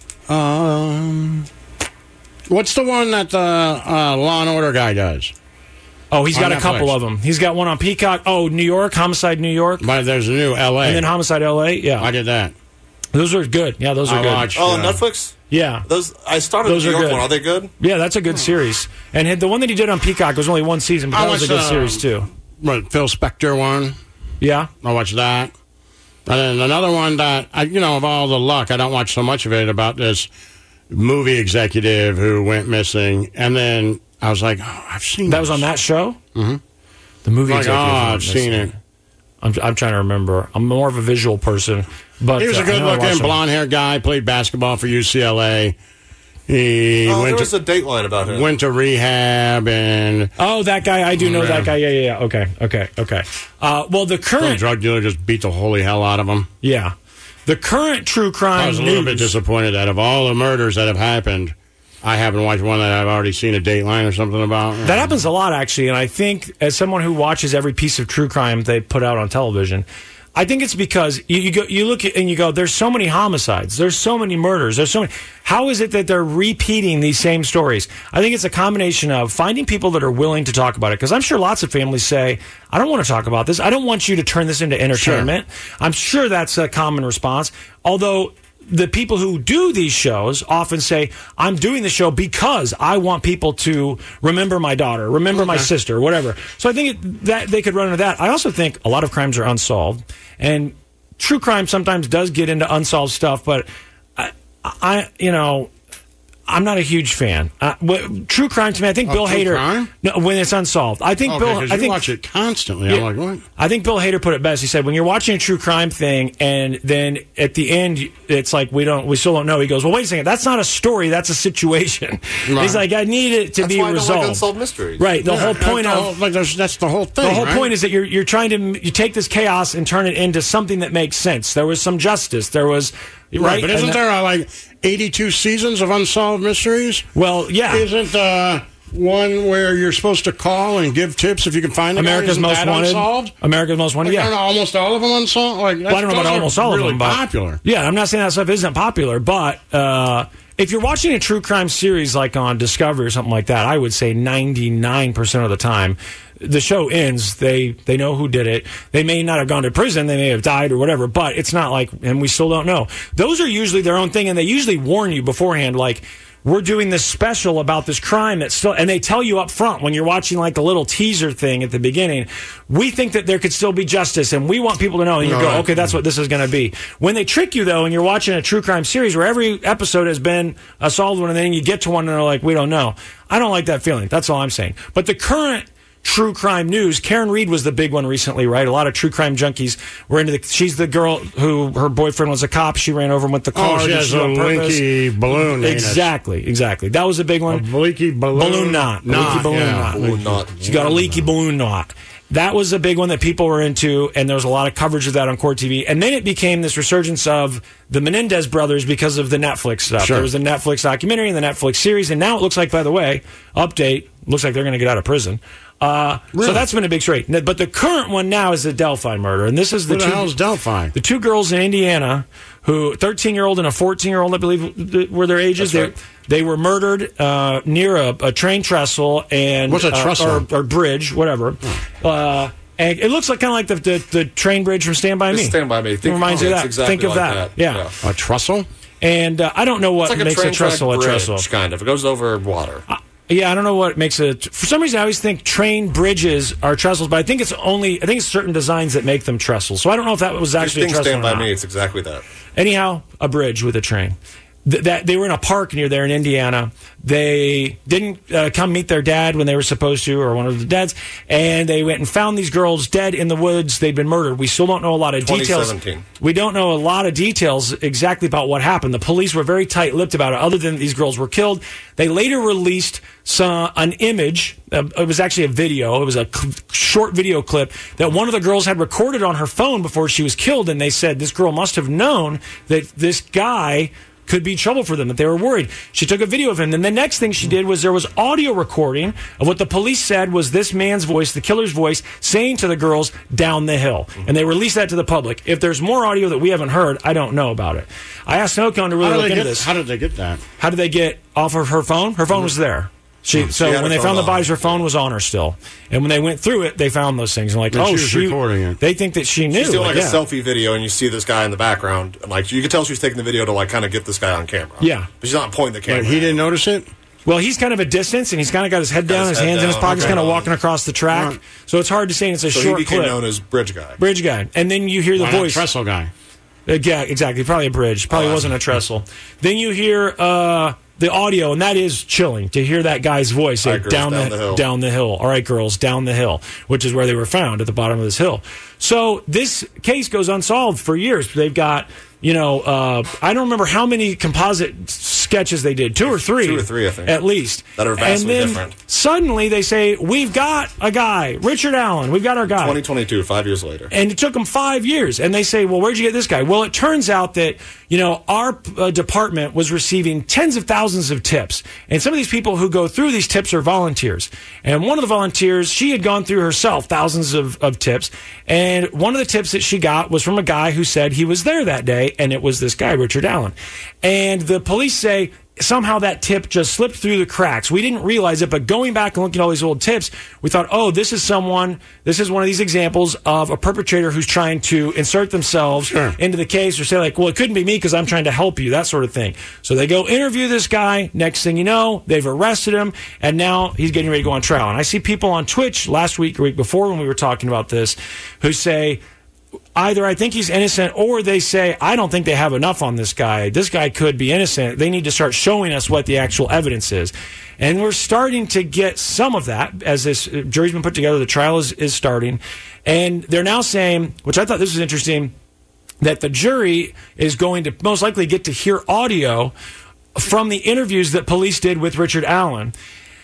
What's the one that the Law and Order guy does? Oh, he's got a couple of them. He's got one on Peacock. Oh, New York, Homicide New York. But there's a new L.A. And then Homicide L.A., yeah. I did that. Those are good. Yeah, those are good. Watched, Netflix? Yeah. I started the New York one. Are they good? Yeah, that's a good series. And the one that he did on Peacock was only one season, but that was a good series, too. Phil Spector one. Yeah. I watched that. And then another one that, of all the luck, I don't watch so much of it, about this movie executive who went missing. And then I was like, I've seen that. Was on that show? Mm-hmm. The movie executive. I've seen it. I'm trying to remember. I'm more of a visual person. But he was a good-looking, blonde-haired guy, played basketball for UCLA. There was a Dateline about him. Went to rehab and... Oh, that guy. I do know that guy. Yeah. Okay. Well, the current... Some drug dealer just beat the holy hell out of him. Yeah. The current true crime I was a little bit disappointed that of all the murders that have happened, I haven't watched one that I've already seen a Dateline or something about. That happens a lot, actually, and I think as someone who watches every piece of true crime they put out on television, I think it's because you look at and you go, there's so many homicides, there's so many murders, there's so many. How is it that they're repeating these same stories? I think it's a combination of finding people that are willing to talk about it, because I'm sure lots of families say, I don't want to talk about this. I don't want you to turn this into entertainment. Sure. I'm sure that's a common response, although the people who do these shows often say, I'm doing the show because I want people to remember my daughter, remember my sister, whatever. So I think that they could run into that. I also think a lot of crimes are unsolved. And true crime sometimes does get into unsolved stuff, but I'm not a huge fan. True crime to me, I think Bill Hader. Crime? No, when it's unsolved, I think I watch it constantly. Yeah, I'm like, what? I think Bill Hader put it best. He said, when you're watching a true crime thing, and then at the end, it's like we still don't know. He goes, well, wait a second, that's not a story, that's a situation. Right. He's like, I need it to be resolved. That's why I don't like unsolved mysteries. Right. The whole point that's the whole thing. The whole right? point is that you're trying to you take this chaos and turn it into something that makes sense. There was some justice. There was. Right, but isn't there like 82 seasons of Unsolved Mysteries? Well, yeah. Isn't one where you're supposed to call and give tips if you can find them? America's Most Wanted. Unsolved? America's Most Wanted, yeah. Almost all of them unsolved? I don't know about almost all of them, but popular. Yeah, I'm not saying that stuff isn't popular, but if you're watching a true crime series like on Discovery or something like that, I would say 99% of the time, the show ends, they know who did it. They may not have gone to prison, they may have died or whatever, but it's not like, and we still don't know. Those are usually their own thing, and they usually warn you beforehand, like, we're doing this special about this crime that's still, and they tell you up front when you're watching like the little teaser thing at the beginning, we think that there could still be justice, and we want people to know, and you go, okay, that's what this is going to be. When they trick you, though, and you're watching a true crime series where every episode has been a solved one, and then you get to one and they're like, we don't know. I don't like that feeling. That's all I'm saying. But the current true crime news, Karen Reed was the big one recently, right? A lot of true crime junkies were into she's the girl who her boyfriend was a cop. She ran over him with the car. Oh, she has a leaky balloon. Exactly. That was a big one. A leaky balloon knot. Leaky balloon knot. She got a leaky balloon knot. That was a big one that people were into, and there was a lot of coverage of that on Court TV. And then it became this resurgence of the Menendez brothers because of the Netflix stuff. Sure. There was the Netflix documentary and the Netflix series, and now it looks like, by the way, update, looks like they're going to get out of prison. Really? So that's been a big story. But the current one now is the Delphi murder, and this is the hell's Delphi? The two girls in Indiana, who 13-year-old and a 14-year-old, I believe, were their ages. That's right. They were murdered near a train trestle and what's a trestle or bridge, whatever. And it looks like kind of like the train bridge from Stand By Me. Stand By Me. It reminds you of that. Exactly Think of like that. Yeah. A trestle. And I don't know what it's like makes a trestle a trestle. Kind of. It goes over water. Yeah, I don't know what makes it. For some reason, I always think train bridges are trestles, but I think it's certain designs that make them trestles. So I don't know if that was actually a trestle. Stand By Me, it's exactly that. Anyhow, a bridge with a train. That they were in a park near there in Indiana. They didn't come meet their dad when they were supposed to, or one of the dads, and they went and found these girls dead in the woods. They'd been murdered. We still don't know a lot of details. 2017. We don't know a lot of details exactly about what happened. The police were very tight-lipped about it, other than these girls were killed. They later released an image. It was actually a video. It was a short video clip that one of the girls had recorded on her phone before she was killed, and they said this girl must have known that this guy could be trouble for them, that they were worried. She took a video of him. And the next thing she did was there was audio recording of what the police said was this man's voice, the killer's voice, saying to the girls, down the hill. And they released that to the public. If there's more audio that we haven't heard, I don't know about it. I asked Snowcone to really look into this. How did they get that? How did they get off of her phone? Her phone was there. So when they found the bodies, her phone was on her still. And when they went through it, they found those things. And like, she was recording it. They think that she knew. She's doing a selfie video, and you see this guy in the background. And like, you can tell she's taking the video to like kind of get this guy on camera. Yeah. But she's not pointing the camera. He didn't notice it? Well, he's kind of a distance, and he's kind of got his head down, his hands in his pockets, kind of walking across the track. Right. So it's hard to say, and it's a short clip. So he became known as Bridge Guy. Bridge Guy. And then you hear the voice. Trestle Guy. Yeah, exactly. Probably a bridge. Probably wasn't a trestle. Then you hear the audio, and that is chilling to hear that guy's voice say, down the hill. All right, girls, down the hill, which is where they were found, at the bottom of this hill. So this case goes unsolved for years. They've got, I don't remember how many composite sketches they did. 2 or 3. 2 or 3, I think. At least. That are vastly and then different. Suddenly they say, we've got a guy, Richard Allen. We've got our guy. 2022, 5 years later. And it took them 5 years. And they say, well, where'd you get this guy? Well, it turns out that, our department was receiving tens of thousands of tips. And some of these people who go through these tips are volunteers. And one of the volunteers, she had gone through herself thousands of tips. And one of the tips that she got was from a guy who said he was there that day. And it was this guy, Richard Allen. And the police say somehow that tip just slipped through the cracks. We didn't realize it, but going back and looking at all these old tips, we thought, this is one of these examples of a perpetrator who's trying to insert themselves into the case, or say like, well, it couldn't be me because I'm trying to help you, that sort of thing. So they go interview this guy. Next thing you know, they've arrested him, and now he's getting ready to go on trial. And I see people on Twitch last week or week before when we were talking about this who say, either I think he's innocent, or they say, I don't think they have enough on this guy. This guy could be innocent. They need to start showing us what the actual evidence is. And we're starting to get some of that as this jury's been put together. The trial is starting. And they're now saying, which I thought this was interesting, that the jury is going to most likely get to hear audio from the interviews that police did with Richard Allen.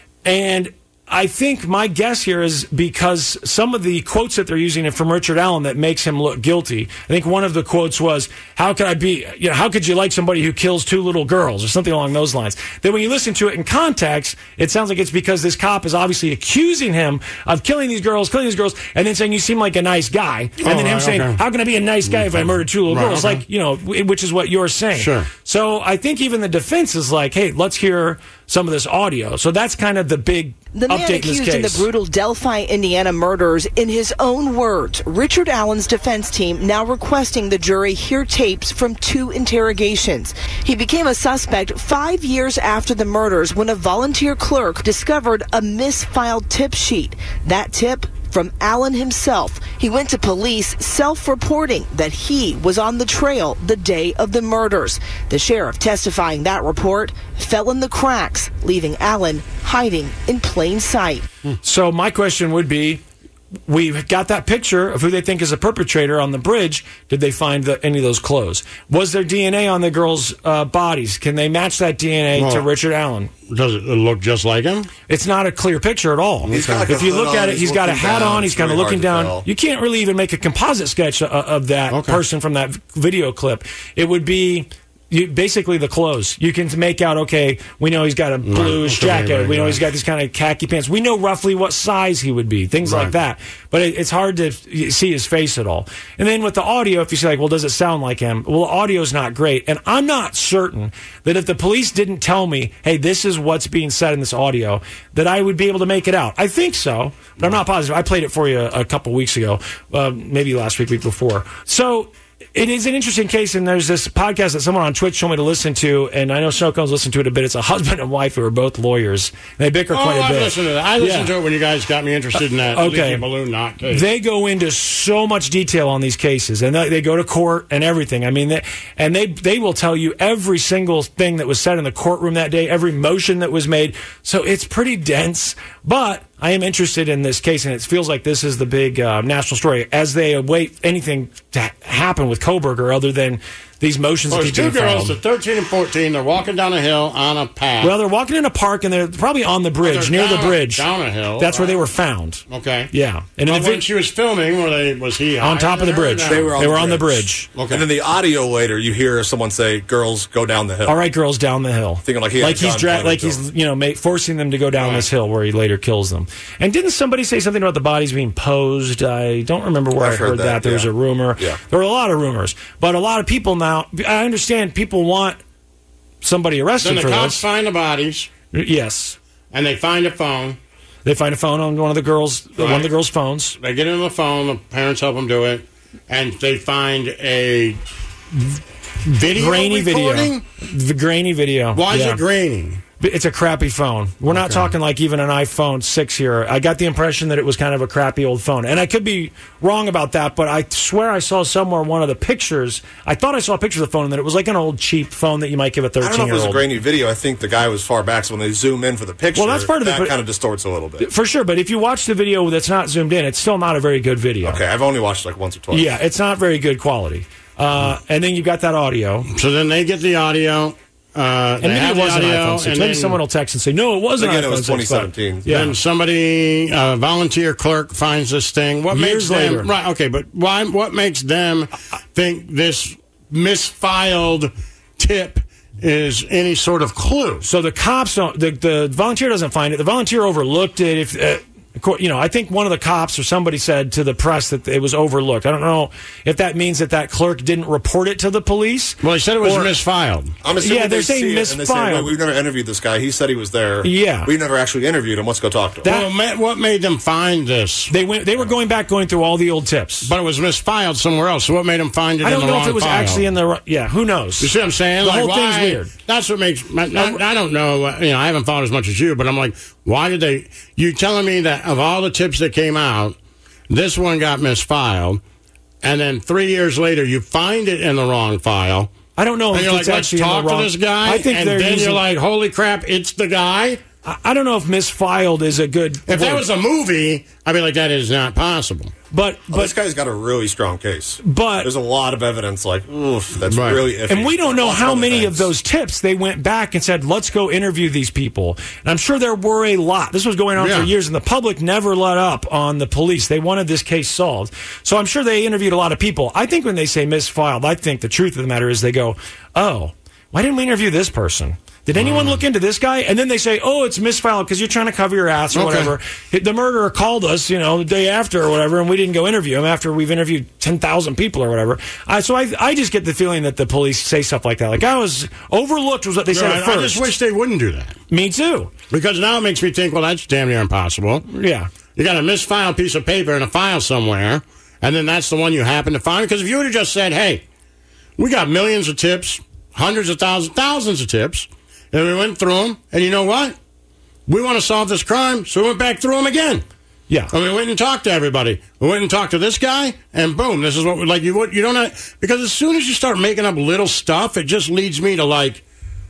And I think my guess here is because some of the quotes that they're using are from Richard Allen that makes him look guilty. I think one of the quotes was, how could you like somebody who kills 2 little girls, or something along those lines. Then when you listen to it in context, it sounds like it's because this cop is obviously accusing him of killing these girls, and then saying, you seem like a nice guy. And then him saying, how can I be a nice guy if I murdered 2 little girls? Like, which is what you're saying. Sure. So I think even the defense is like, hey, let's hear some of this audio. So that's kind of the big The man accused in the brutal Delphi, Indiana murders, in his own words, Richard Allen's defense team now requesting the jury hear tapes from 2 interrogations. He became a suspect 5 years after the murders when a volunteer clerk discovered a misfiled tip sheet. That tip from Allen himself. He went to police self-reporting that he was on the trail the day of the murders. The sheriff testifying that report fell in the cracks, leaving Allen hiding in plain sight. So my question would be, we've got that picture of who they think is a perpetrator on the bridge. Did they find any of those clothes? Was there DNA on the girls' bodies? Can they match that DNA to Richard Allen? Does it look just like him? It's not a clear picture at all. If you look at it, he's got a hat on. He's kind of looking down. You can't really even make a composite sketch of that person from that video clip. It would be basically the clothes. You can make out, okay, we know he's got a bluish jacket. We know he's got these kind of khaki pants. We know roughly what size he would be, things like that. But it's hard to see his face at all. And then with the audio, if you say, like, well, does it sound like him? Well, the audio's not great. And I'm not certain that if the police didn't tell me, hey, this is what's being said in this audio, that I would be able to make it out. I think so, but I'm not positive. I played it for you a couple weeks ago, maybe last week before. So it is an interesting case, and there's this podcast that someone on Twitch told me to listen to, and I know Shoko's listened to it a bit. It's a husband and wife who are both lawyers. They bicker quite a bit. Listened to that. I listened to it when you guys got me interested in that leaky balloon knot case. They go into so much detail on these cases, and they go to court and everything. I mean, they will tell you every single thing that was said in the courtroom that day, every motion that was made. So it's pretty dense, but I am interested in this case, and it feels like this is the big national story as they await anything to happen with Kohberger other than these motions that keep being filed. 2 girls, they're 13 and 14. They're walking down a hill on a path. Well, they're walking in a park, and they're probably on the bridge, near the bridge. Down a hill. That's where they were found. Okay. Yeah. And when she was filming, was he on top of the bridge? They were on the bridge. Okay. And then the audio later, you hear someone say, "Girls, go down the hill." All right, girls, down the hill. Thinking like he's forcing them to go down this hill where he later kills them. And didn't somebody say something about the bodies being posed? I don't remember where I heard that. There was a rumor. Yeah. There were a lot of rumors, but a lot of people now. I understand people want somebody arrested for this. Then the cops find the bodies. Yes. And they find a phone. They find a phone on one of the girls' phones. They get into the phone. The parents help them do it, and they find a grainy recording? video. The grainy video. Why is it grainy? It's a crappy phone. We're not talking like even an iPhone 6 here. I got the impression that it was kind of a crappy old phone. And I could be wrong about that, but I swear I saw somewhere one of the pictures. I thought I saw a picture of the phone, and that it was like an old cheap phone that you might give a 13-year-old. I don't know if it was a grainy video. I think the guy was far back, so when they zoom in for the picture, well, that's part of that kind of distorts a little bit. For sure, but if you watch the video that's not zoomed in, it's still not a very good video. Okay, I've only watched like once or twice. Yeah, it's not very good quality. And then you got that audio. So then they get the audio. And maybe it was an iPhone 6. Maybe someone will text and say, no, it wasn't an iPhone 6. It was 2017. Then somebody, a volunteer clerk, finds this thing. What Years makes them, later. Right, okay, but what makes them think this misfiled tip is any sort of clue? So the cops don't, the volunteer doesn't find it. The volunteer overlooked it. If I think one of the cops or somebody said to the press that it was overlooked. I don't know if that means that clerk didn't report it to the police. Well, he said it was misfiled. I'm assuming they're saying misfiled. And they say, well, we've never interviewed this guy. He said he was there. Yeah. We never actually interviewed him. Let's go talk to him. What made them find this? They were going through all the old tips. But it was misfiled somewhere else. So what made them find it in the wrong file? I don't know if it was actually in the... Yeah, who knows? You see what I'm saying? The whole thing's weird. That's what makes... I don't know. I haven't thought as much as you, but I'm like, why did they... You telling me that of all the tips that came out, this one got misfiled, and then 3 years later you find it in the wrong file. I don't know and if you're it's like, let's actually talk in the wrong. to this guy, I think and they're then using, you're like, holy crap, it's the guy. I don't know if misfiled is a good. If word. that was a movie, I'd be like, that is not possible. But this guy's got a really strong case. But there's a lot of evidence, like, oof, that's really iffy. And we don't know how many of those tips they went back and said, let's go interview these people. And I'm sure there were a lot. This was going on for years, and the public never let up on the police. They wanted this case solved. So I'm sure they interviewed a lot of people. I think when they say misfiled, I think the truth of the matter is they go, oh, why didn't we interview this person? Did anyone look into this guy? And then they say, oh, it's misfiled because you're trying to cover your ass or whatever. The murderer called us, the day after or whatever, and we didn't go interview him after we've interviewed 10,000 people or whatever. So I just get the feeling that the police say stuff like that. Like, I was overlooked was what they said at first. I just wish they wouldn't do that. Me too. Because now it makes me think, well, that's damn near impossible. Yeah. You got a misfiled piece of paper in a file somewhere, and then that's the one you happen to find. Because if you would have just said, hey, we got millions of tips, hundreds of thousands of tips, and we went through them, and you know what? We want to solve this crime, so we went back through them again. Yeah. And we went and talked to everybody. We went and talked to this guy, and boom, this is what you don't have, because as soon as you start making up little stuff, it just leads me to like,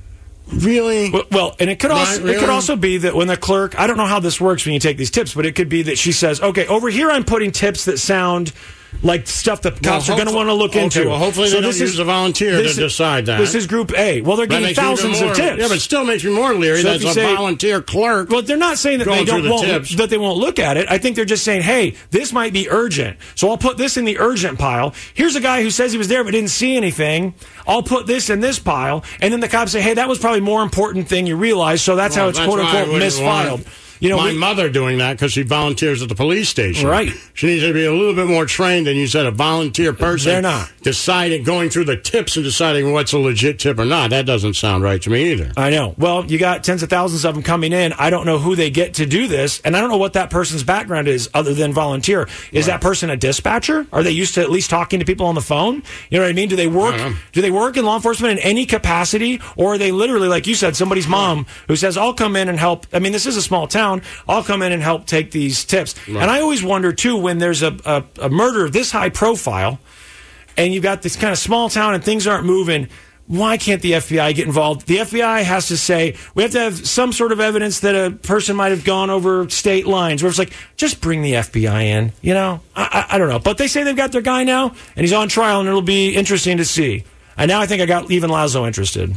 really? Well, and it could also be that when the clerk, I don't know how this works when you take these tips, but it could be that she says, okay, over here I'm putting tips that sound like stuff that cops are going to want to look into. Well, hopefully they don't use a volunteer to decide that. This is Group A. Well, they're getting thousands of tips. Yeah, but it still makes me more leery that it's a volunteer clerk. Well, they're not saying that they won't look at it. I think they're just saying, hey, this might be urgent. So I'll put this in the urgent pile. Here's a guy who says he was there but didn't see anything. I'll put this in this pile. And then the cops say, hey, that was probably more important thing you realize. So that's how it's quote-unquote misfiled. My mother doing that because she volunteers at the police station. Right. She needs to be a little bit more trained than you said, a volunteer person. They're not. Going through the tips and deciding what's a legit tip or not. That doesn't sound right to me either. I know. Well, you got tens of thousands of them coming in. I don't know who they get to do this, and I don't know what that person's background is other than volunteer. Is that person a dispatcher? Are they used to at least talking to people on the phone? You know what I mean? Do they work in law enforcement in any capacity, or are they literally, like you said, somebody's mom who says, I'll come in and help? I mean, this is a small town. I'll come in and help take these tips. Right. And I always wonder, too, when there's a murder this high profile and you've got this kind of small town and things aren't moving, why can't the FBI get involved? The FBI has to say, we have to have some sort of evidence that a person might have gone over state lines, where it's like, just bring the FBI in. I don't know. But they say they've got their guy now, and he's on trial, and it'll be interesting to see. And now I think I got even Lazo interested.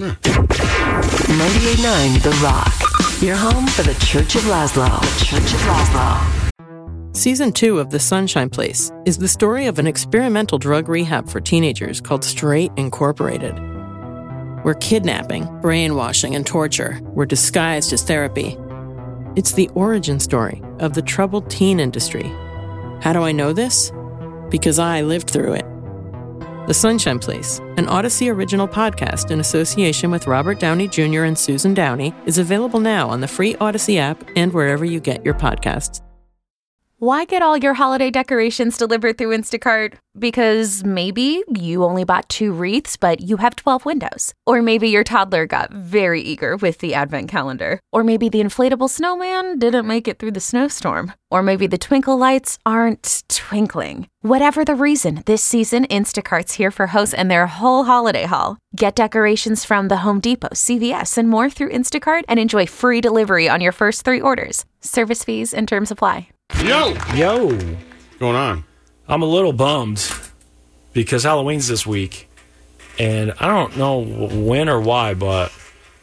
98.9 The Rock. Your home for the Church of Laszlo. The Church of Laszlo. Season 2 of The Sunshine Place is the story of an experimental drug rehab for teenagers called Straight Incorporated, where kidnapping, brainwashing, and torture were disguised as therapy. It's the origin story of the troubled teen industry. How do I know this? Because I lived through it. The Sunshine Place, an Odyssey original podcast in association with Robert Downey Jr. and Susan Downey, is available now on the free Odyssey app and wherever you get your podcasts. Why get all your holiday decorations delivered through Instacart? Because maybe you only bought 2 wreaths, but you have 12 windows. Or maybe your toddler got very eager with the advent calendar. Or maybe the inflatable snowman didn't make it through the snowstorm. Or maybe the twinkle lights aren't twinkling. Whatever the reason, this season, Instacart's here for hosts and their whole holiday haul. Get decorations from the Home Depot, CVS, and more through Instacart and enjoy free delivery on your first 3 orders. Service fees and terms apply. Yo! What's going on? I'm a little bummed because Halloween's this week, and I don't know when or why, but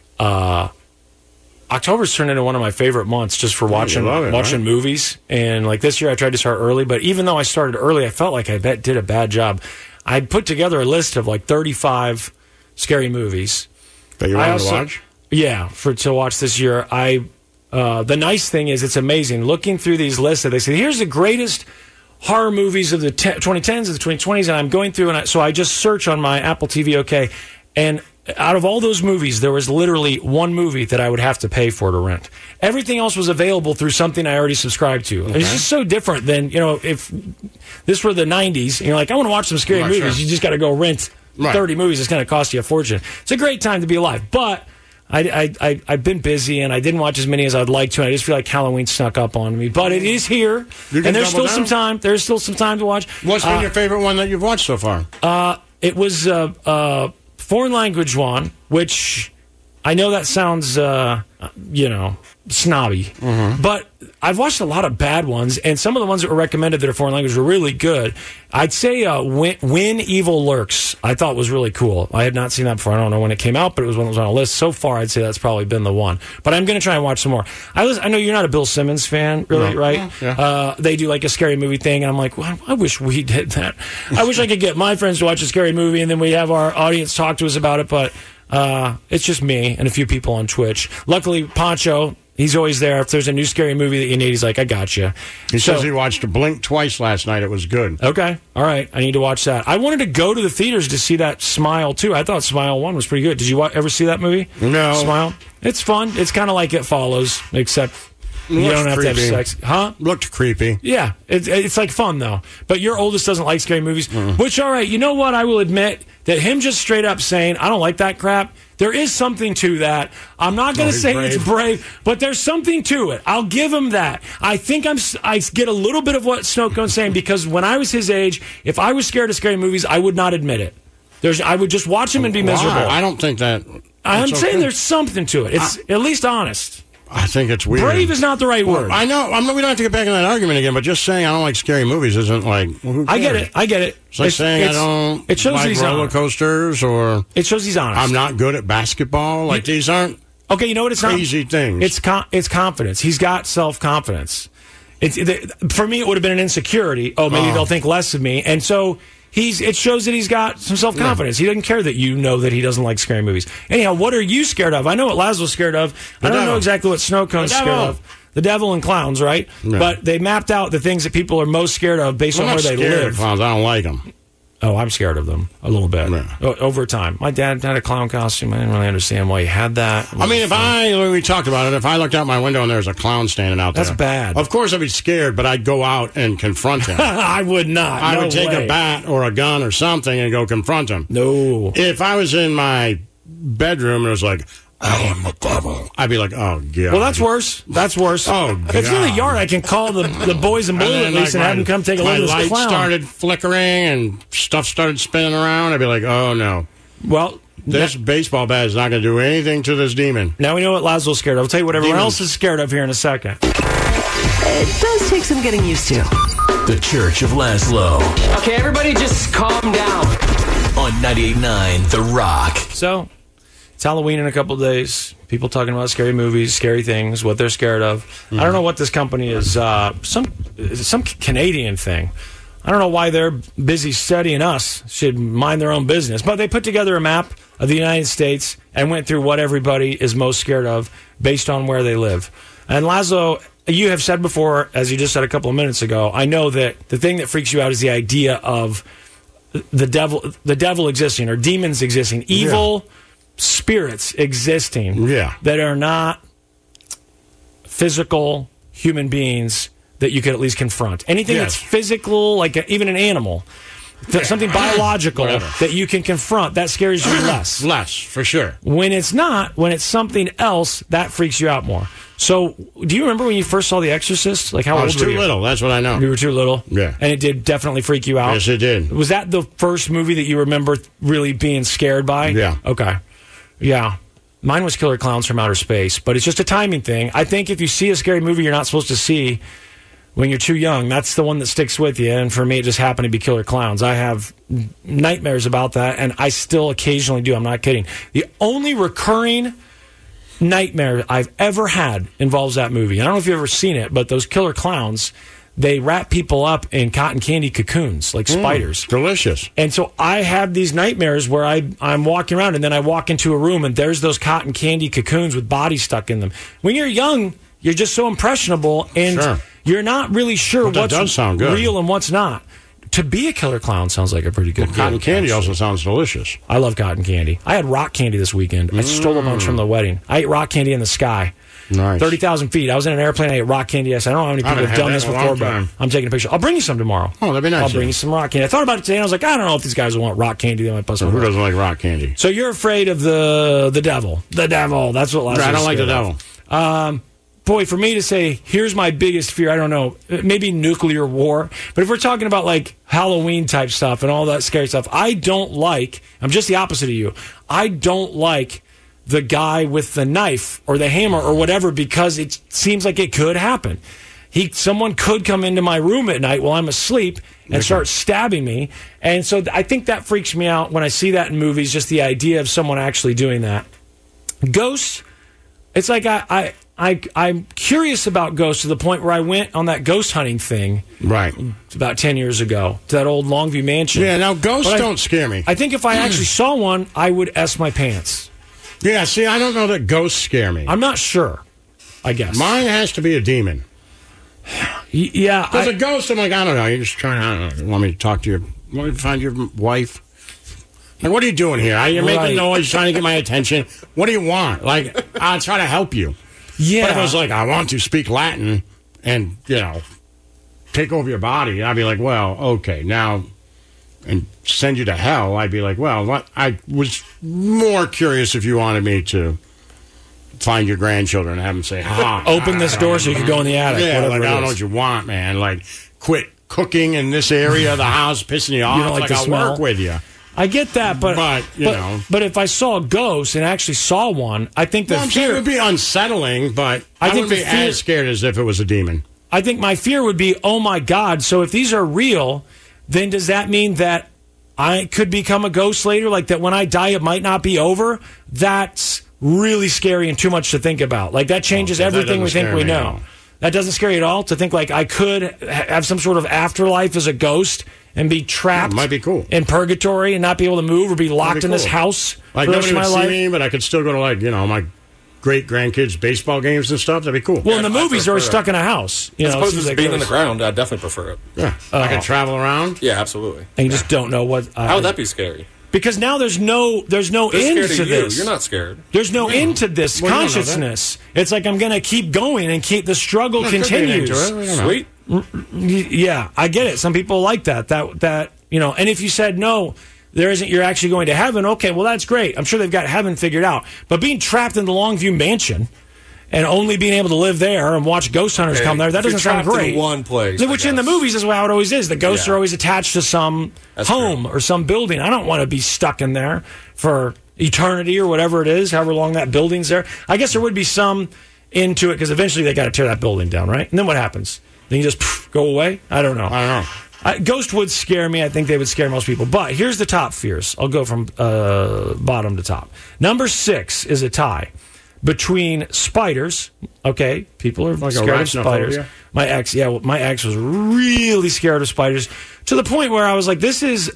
October's turned into one of my favorite months just for watching movies. And like this year, I tried to start early, but even though I started early, I felt like I did a bad job. I put together a list of like 35 scary movies that you wanted to watch. Yeah, to watch this year. The nice thing is it's amazing. Looking through these lists, that they say, here's the greatest horror movies of the 2010s, of the 2020s, and I'm going through, so I just search on my Apple TV OK, and out of all those movies, there was literally one movie that I would have to pay for to rent. Everything else was available through something I already subscribed to. Okay. It's just so different than, if this were the 90s, and you're like, I want to watch some scary movies, You just got to go rent 30 movies. It's going to cost you a fortune. It's a great time to be alive, but I've been busy and I didn't watch as many as I'd like to. And I just feel like Halloween snuck up on me, but it is here, and there's still some time. There's still some time to watch. What's been your favorite one that you've watched so far? It was a foreign language one, which I know that sounds, snobby, but I've watched a lot of bad ones, and some of the ones that were recommended that are foreign language were really good. I'd say When Evil Lurks, I thought was really cool. I had not seen that before. I don't know when it came out, but it was one that was on a list. So far, I'd say that's probably been the one. But I'm going to try and watch some more. I know you're not a Bill Simmons fan, really, right? Yeah. They do like a scary movie thing, and I'm like, well, I wish we did that. I wish I could get my friends to watch a scary movie, and then we have our audience talk to us about it, but it's just me and a few people on Twitch. Luckily, Poncho, he's always there. If there's a new scary movie that you need, he's like, I got you. He says he watched Blink twice last night. It was good. Okay. All right. I need to watch that. I wanted to go to the theaters to see that Smile 2. I thought Smile 1 was pretty good. Did you ever see that movie? No. Smile? It's fun. It's kind of like It Follows, except you don't have to have sex. Huh? Looked creepy. Yeah. It's like fun, though. But your oldest doesn't like scary movies, which, all right, you know what? I will admit that him just straight up saying, I don't like that crap, there is something to that. I'm not going to say it's brave, but there's something to it. I'll give him that. I think I get a little bit of what Snoke's saying, because when I was his age, if I was scared of scary movies, I would not admit it. I would just watch him and be miserable. I don't think that. I'm saying there's something to it. It's at least honest. I think it's weird. Brave is not the right word. I know. We don't have to get back in that argument again, but just saying I don't like scary movies isn't like... Well, I get it. It's like saying I don't like roller coasters, or... It shows he's honest. I'm not good at basketball. Like, these aren't okay, you know what? It's crazy things. It's confidence. He's got self-confidence. For me, it would have been an insecurity. Oh, maybe they'll think less of me. And so... It shows that he's got some self-confidence. Yeah. He doesn't care that you know that he doesn't like scary movies. Anyhow, what are you scared of? I know what Laszlo's scared of. I don't know exactly what Snoke's scared of. The devil and clowns, right? Yeah. But they mapped out the things that people are most scared of based on where they live. Clowns. I don't like them. Oh, I'm scared of them a little bit. Yeah. Over time. My dad had a clown costume. I didn't really understand why he had that. I mean, we talked about it, if I looked out my window and there was a clown standing out there. That's bad. Of course I'd be scared, but I'd go out and confront him. I would not. I would take a bat or a gun or something and go confront him. No. If I was in my bedroom and it was like, I am the devil, I'd be like, oh, God. Well, that's worse. Oh, God. If you're in the yard, I can call the boys in blue at least and have them come take a look at this clown. My lights started flickering and stuff started spinning around. I'd be like, oh, no. Well, this baseball bat is not going to do anything to this demon. Now we know what Laszlo's scared of. I'll tell you what everyone else is scared of here in a second. It does take some getting used to. The Church of Laszlo. Okay, everybody just calm down. On 98.9 The Rock. So... it's Halloween in a couple of days. People talking about scary movies, scary things, what they're scared of. I don't know what this company is. Some Canadian thing. I don't know why they're busy studying us. Should mind their own business. But they put together a map of the United States and went through what everybody is most scared of based on where they live. And Laszlo, you have said before, as you just said a couple of minutes ago, I know that the thing that freaks you out is the idea of the devil existing or demons existing, evil... yeah. Spirits existing that are not physical human beings that you could at least confront. Anything that's physical, like even an animal, something biological that you can confront, that scares you less. Less, for sure. When it's not, when it's something else, that freaks you out more. So, do you remember when you first saw The Exorcist? Like, how old were you? I was too little, that's what I know. You were too little? Yeah. And it did definitely freak you out? Yes, it did. Was that the first movie that you remember really being scared by? Yeah. Okay. Yeah. Mine was Killer Clowns from Outer Space, but it's just a timing thing. I think if you see a scary movie you're not supposed to see when you're too young, that's the one that sticks with you. And for me, it just happened to be Killer Clowns. I have nightmares about that, and I still occasionally do. I'm not kidding. The only recurring nightmare I've ever had involves that movie. I don't know if you've ever seen it, but those Killer Clowns... they wrap people up in cotton candy cocoons like spiders. Delicious. And so I have these nightmares where I'm walking around and then I walk into a room and there's those cotton candy cocoons with bodies stuck in them. When you're young, you're just so impressionable and you're not really sure what's real and what's not. To be a killer clown sounds like a pretty good cotton candy also sounds delicious. I love cotton candy. I had rock candy this weekend. I stole a bunch from the wedding. I ate rock candy in the sky. Nice. 30,000 feet. I was in an airplane. I ate rock candy. I said, I don't know how many people have done this before, but I'm taking a picture. I'll bring you some tomorrow. Oh, that'd be nice. I'll bring you some rock candy. I thought about it today, and I was like, I don't know if these guys will want rock candy. They might bust my Who doesn't like rock candy? So you're afraid of the devil. The devil. That's what Lazarus I don't like the devil. Boy, for me to say, here's my biggest fear, I don't know, maybe nuclear war. But if we're talking about like Halloween type stuff and all that scary stuff, I'm just the opposite of you. I don't like the guy with the knife or the hammer or whatever, because it seems like it could happen. Someone could come into my room at night while I'm asleep and start stabbing me. And so I think that freaks me out when I see that in movies, just the idea of someone actually doing that. Ghosts, it's like I'm curious about ghosts to the point where I went on that ghost hunting thing. Right. About 10 years ago to that old Longview mansion. Yeah, now ghosts don't scare me. I think if I actually saw one, I would ess my pants. Yeah, see, I don't know that ghosts scare me. I'm not sure, I guess. Mine has to be a demon. Yeah. Because a ghost, I'm like, I don't know. You're just trying to, I don't know. You want me to talk to want me to find your wife? Like, what are you doing here? You're making noise, trying to get my attention. What do you want? Like, I'll try to help you. Yeah. But if I was like, I want to speak Latin and, take over your body, I'd be like, well, okay, now, and send you to hell, I'd be like, well, what? I was more curious if you wanted me to find your grandchildren and have them say, open this door so you could go in the attic. Yeah, whatever like, I don't know what you want, man. Like, quit cooking in this area of the house, pissing you off. You don't like the I'll smell? work with you. I get that, but But if I saw a ghost and actually saw one, I think the fear it would be unsettling, but I wouldn't be as scared as if it was a demon. I think my fear would be, oh my God, so if these are real, then does that mean that I could become a ghost later? Like that when I die, it might not be over? That's really scary and too much to think about. Like that changes everything we think we know. That doesn't scare you at all? To think like I could have some sort of afterlife as a ghost and be trapped might be cool. in purgatory and not be able to move or be locked in this house like for the rest nobody of would my see life? me, but I could still go to my great-grandkids' baseball games and stuff. That'd be cool. Well, in the movies, they're stuck in a house. As opposed to being in the ground, I'd definitely prefer it. Yeah. I could travel around? Yeah, absolutely. And you just don't know what... How would that be scary? Because now there's no end to this. You're not scared. There's no end to this consciousness. It's like I'm going to keep going and keep the struggle continues. Sweet. Yeah, I get it. Some people like that. That and if you said no, there isn't, you're actually going to heaven, okay, well, that's great. I'm sure they've got heaven figured out. But being trapped in the Longview mansion and only being able to live there and watch ghost hunters come there, that doesn't sound great. In one place, which in the movies is how it always is. The ghosts are always attached to some home or some building. I don't want to be stuck in there for eternity or whatever it is, however long that building's there. I guess there would be some into it because eventually they got to tear that building down, right? And then what happens? Then you just go away? I don't know. Ghost would scare me. I think they would scare most people. But here's the top fears. I'll go from bottom to top. Number 6 is a tie between spiders. Okay, people are scared of spiders. My ex was really scared of spiders to the point where I was like, this is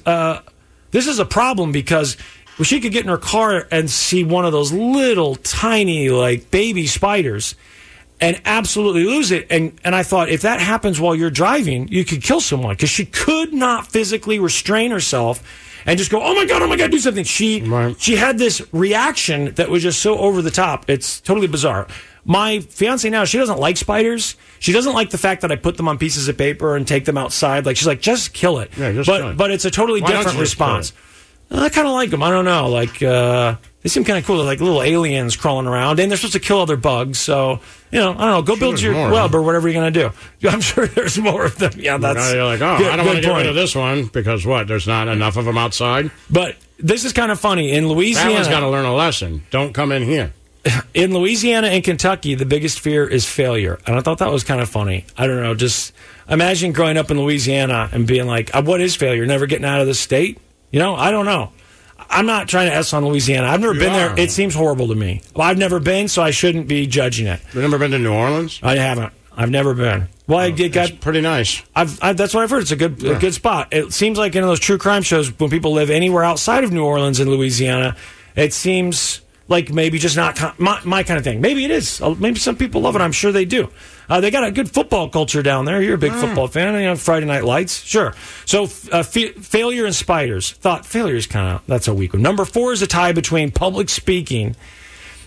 a problem because she could get in her car and see one of those little tiny like baby spiders and absolutely lose it. And I thought, if that happens while you're driving, you could kill someone because she could not physically restrain herself and just go, oh my God, do something. She had this reaction that was just so over the top. It's totally bizarre. My fiance now, she doesn't like spiders. She doesn't like the fact that I put them on pieces of paper and take them outside. Like, she's like, just kill it. Yeah, just kill it. But it's a totally different response. I kind of like them. I don't know. Like, they seem kind of cool. They're like little aliens crawling around, and they're supposed to kill other bugs. So, I don't know. Go build your web or whatever you're going to do. I'm sure there's more of them. Yeah, that's. You're like, I don't want to get rid of this one because what? There's not enough of them outside. But this is kind of funny. In Louisiana, that one's got to learn a lesson. Don't come in here. In Louisiana and Kentucky, the biggest fear is failure, and I thought that was kind of funny. I don't know. Just imagine growing up in Louisiana and being like, "What is failure? Never getting out of the state?" I don't know. I'm not trying to S on Louisiana. I've never been there. It seems horrible to me. Well, I've never been, so I shouldn't be judging it. You've never been to New Orleans? I haven't. I've never been. Well, it's pretty nice. That's what I've heard. It's a good spot. It seems like in those true crime shows, when people live anywhere outside of New Orleans and Louisiana, it seems like maybe just not my kind of thing. Maybe it is. Maybe some people love it. I'm sure they do. They got a good football culture down there. You're a big football fan. Friday Night Lights. Sure. So failure and spiders. Thought failure is that's a weak one. Number 4 is a tie between public speaking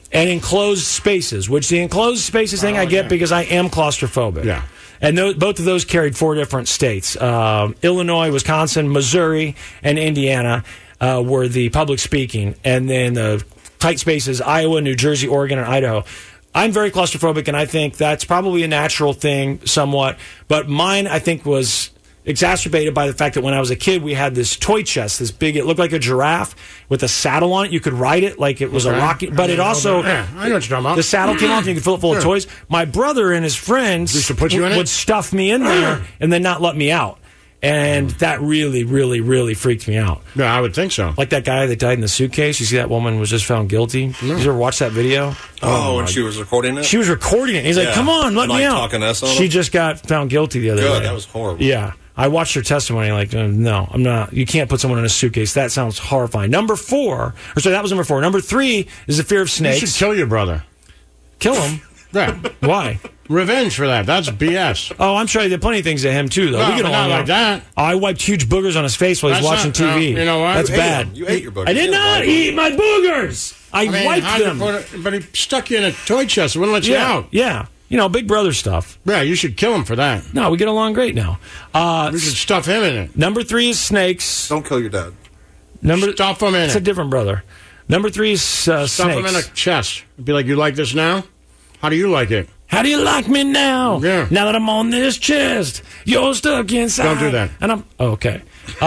and enclosed spaces, which the enclosed spaces thing I get because I am claustrophobic. Yeah. And both of those carried 4 different states. Illinois, Wisconsin, Missouri, and Indiana were the public speaking. And then the tight spaces, Iowa, New Jersey, Oregon, and Idaho. I'm very claustrophobic, and I think that's probably a natural thing somewhat. But mine, I think, was exacerbated by the fact that when I was a kid, we had this toy chest, this big, it looked like a giraffe with a saddle on it. You could ride it like it was a rocket, but it also, I know what you're talking about. the saddle came off and you could fill it full of toys. My brother and his friends Used to put you in it? would stuff me in there and then not let me out. And that really, really, really freaked me out. Yeah, I would think so. Like that guy that died in the suitcase. You see that woman was just found guilty? You ever watch that video? Oh, and she was recording it? She was recording it. He's like, come on, let me out. Talking S on She him? just got found guilty the other day. Good, that was horrible. Yeah. I watched her testimony, like, no, I'm not. You can't put someone in a suitcase. That sounds horrifying. That was number 4. Number 3 is the fear of snakes. You should kill your brother. Kill him? Yeah. Why? Revenge for that. That's BS. Oh, I'm sure he did plenty of things to him, too, though. No, we get but along not like that. I wiped huge boogers on his face while he's watching TV. You know what? That's bad. You ate your boogers. I did not eat my boogers. I wiped them. But he stuck you in a toy chest. It wouldn't let you out. Yeah. You know, Big Brother stuff. Yeah, you should kill him for that. No, we get along great now. We should stuff him in it. Number 3 is snakes. Don't kill your dad. Stuff him in It's it. a different brother. Number 3 is snakes. Stuff him in a chest. Be like, you like this now? How do you like it? How do you like me now? Yeah. Now that I'm on this chest, you're stuck inside. Don't do that. And I'm okay.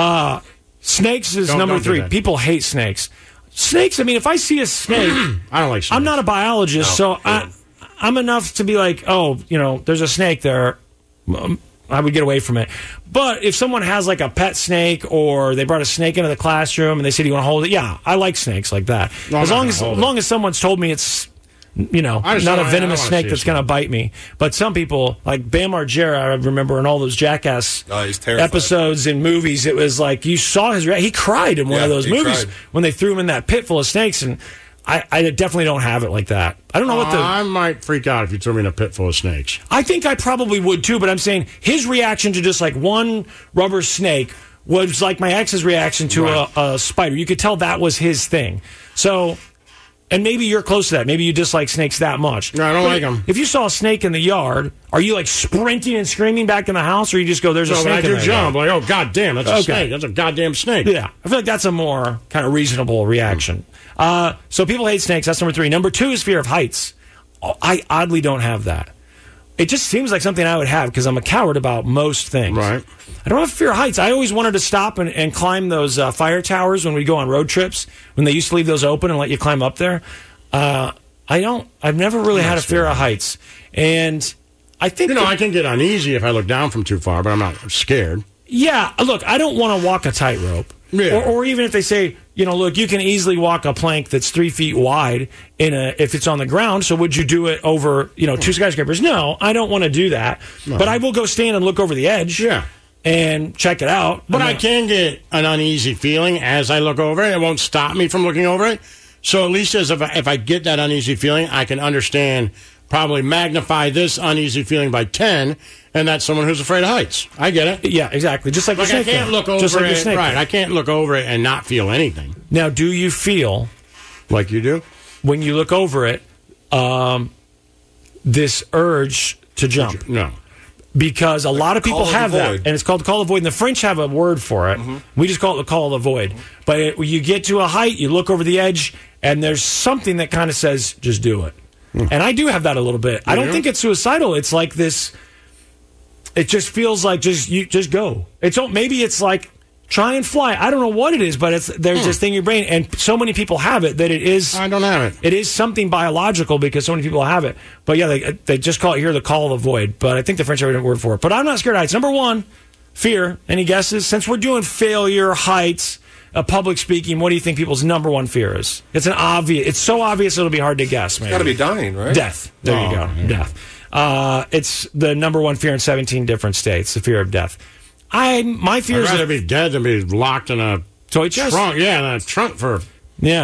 Snakes is number don't do 3. that. People hate snakes. Snakes. I mean, if I see a snake, I don't like snakes. I'm not a biologist, so I'm enough to be like, oh, there's a snake there. I would get away from it. But if someone has like a pet snake or they brought a snake into the classroom and they said, you want to hold it? Yeah, I like snakes like that. No, as long as someone's told me it's not a venomous snake that's going to bite me. But some people, like Bam Margera, I remember in all those Jackass episodes in movies, it was like you saw his reaction. He cried in one of those movies when they threw him in that pit full of snakes. And I definitely don't have it like that. I don't know what I might freak out if you threw me in a pit full of snakes. I think I probably would too, but I'm saying his reaction to just like one rubber snake was like my ex's reaction to a spider. You could tell that was his thing. So, and maybe you're close to that. Maybe you dislike snakes that much. No, I don't like them. If you saw a snake in the yard, are you like sprinting and screaming back in the house, or you just go, there's a snake in the yard? Like, oh, goddamn, that's a snake. That's a goddamn snake. Yeah. I feel like that's a more kind of reasonable reaction. So people hate snakes. That's number 3. Number 2 is fear of heights. I oddly don't have that. It just seems like something I would have because I'm a coward about most things. Right. I don't have fear of heights. I always wanted to stop and climb those fire towers when we go on road trips, when they used to leave those open and let you climb up there. I've never really had a fear of heights. And I think... I can get uneasy if I look down from too far, but I'm not scared. Yeah, look, I don't want to walk a tightrope. Yeah. Or even if they say, look, you can easily walk a plank that's 3 feet wide if it's on the ground. So would you do it over, 2 skyscrapers? No, I don't want to do that. No. But I will go stand and look over the edge. Yeah. And check it out. But I can get an uneasy feeling as I look over it. It won't stop me from looking over it. So at least if I get that uneasy feeling, I can understand, probably magnify this uneasy feeling by 10, and that's someone who's afraid of heights. I get it. Yeah, exactly. Just like the snake. I can't look over it. Right. I can't look over it and not feel anything. Now, do you feel like you do when you look over it? This urge to jump? No. Because a lot of people have that, and it's called the call of the void. And the French have a word for it. Mm-hmm. We just call it the call of the void. But you get to a height, you look over the edge, and there's something that kind of says, just do it. And I do have that a little bit. I don't think it's suicidal. It's like this. It just feels like just go. Maybe it's like try and fly. I don't know what it is, but there's this thing in your brain, and so many people have it that it is. I don't have it. It is something biological because so many people have it. But yeah, they just call it here the call of the void. But I think the French have a word for it. But I'm not scared of heights. Number 1, fear. Any guesses? Since we're doing failure, heights, public speaking, what do you think people's number 1 fear is? It's so obvious it'll be hard to guess. Maybe. It's got to be dying, right? Death. There you go. Yeah. Death. It's the number 1 fear in 17 different states. The fear of death. My fear is I'd rather be dead than be locked in a toy chest. Trunk. Yeah, in a trunk for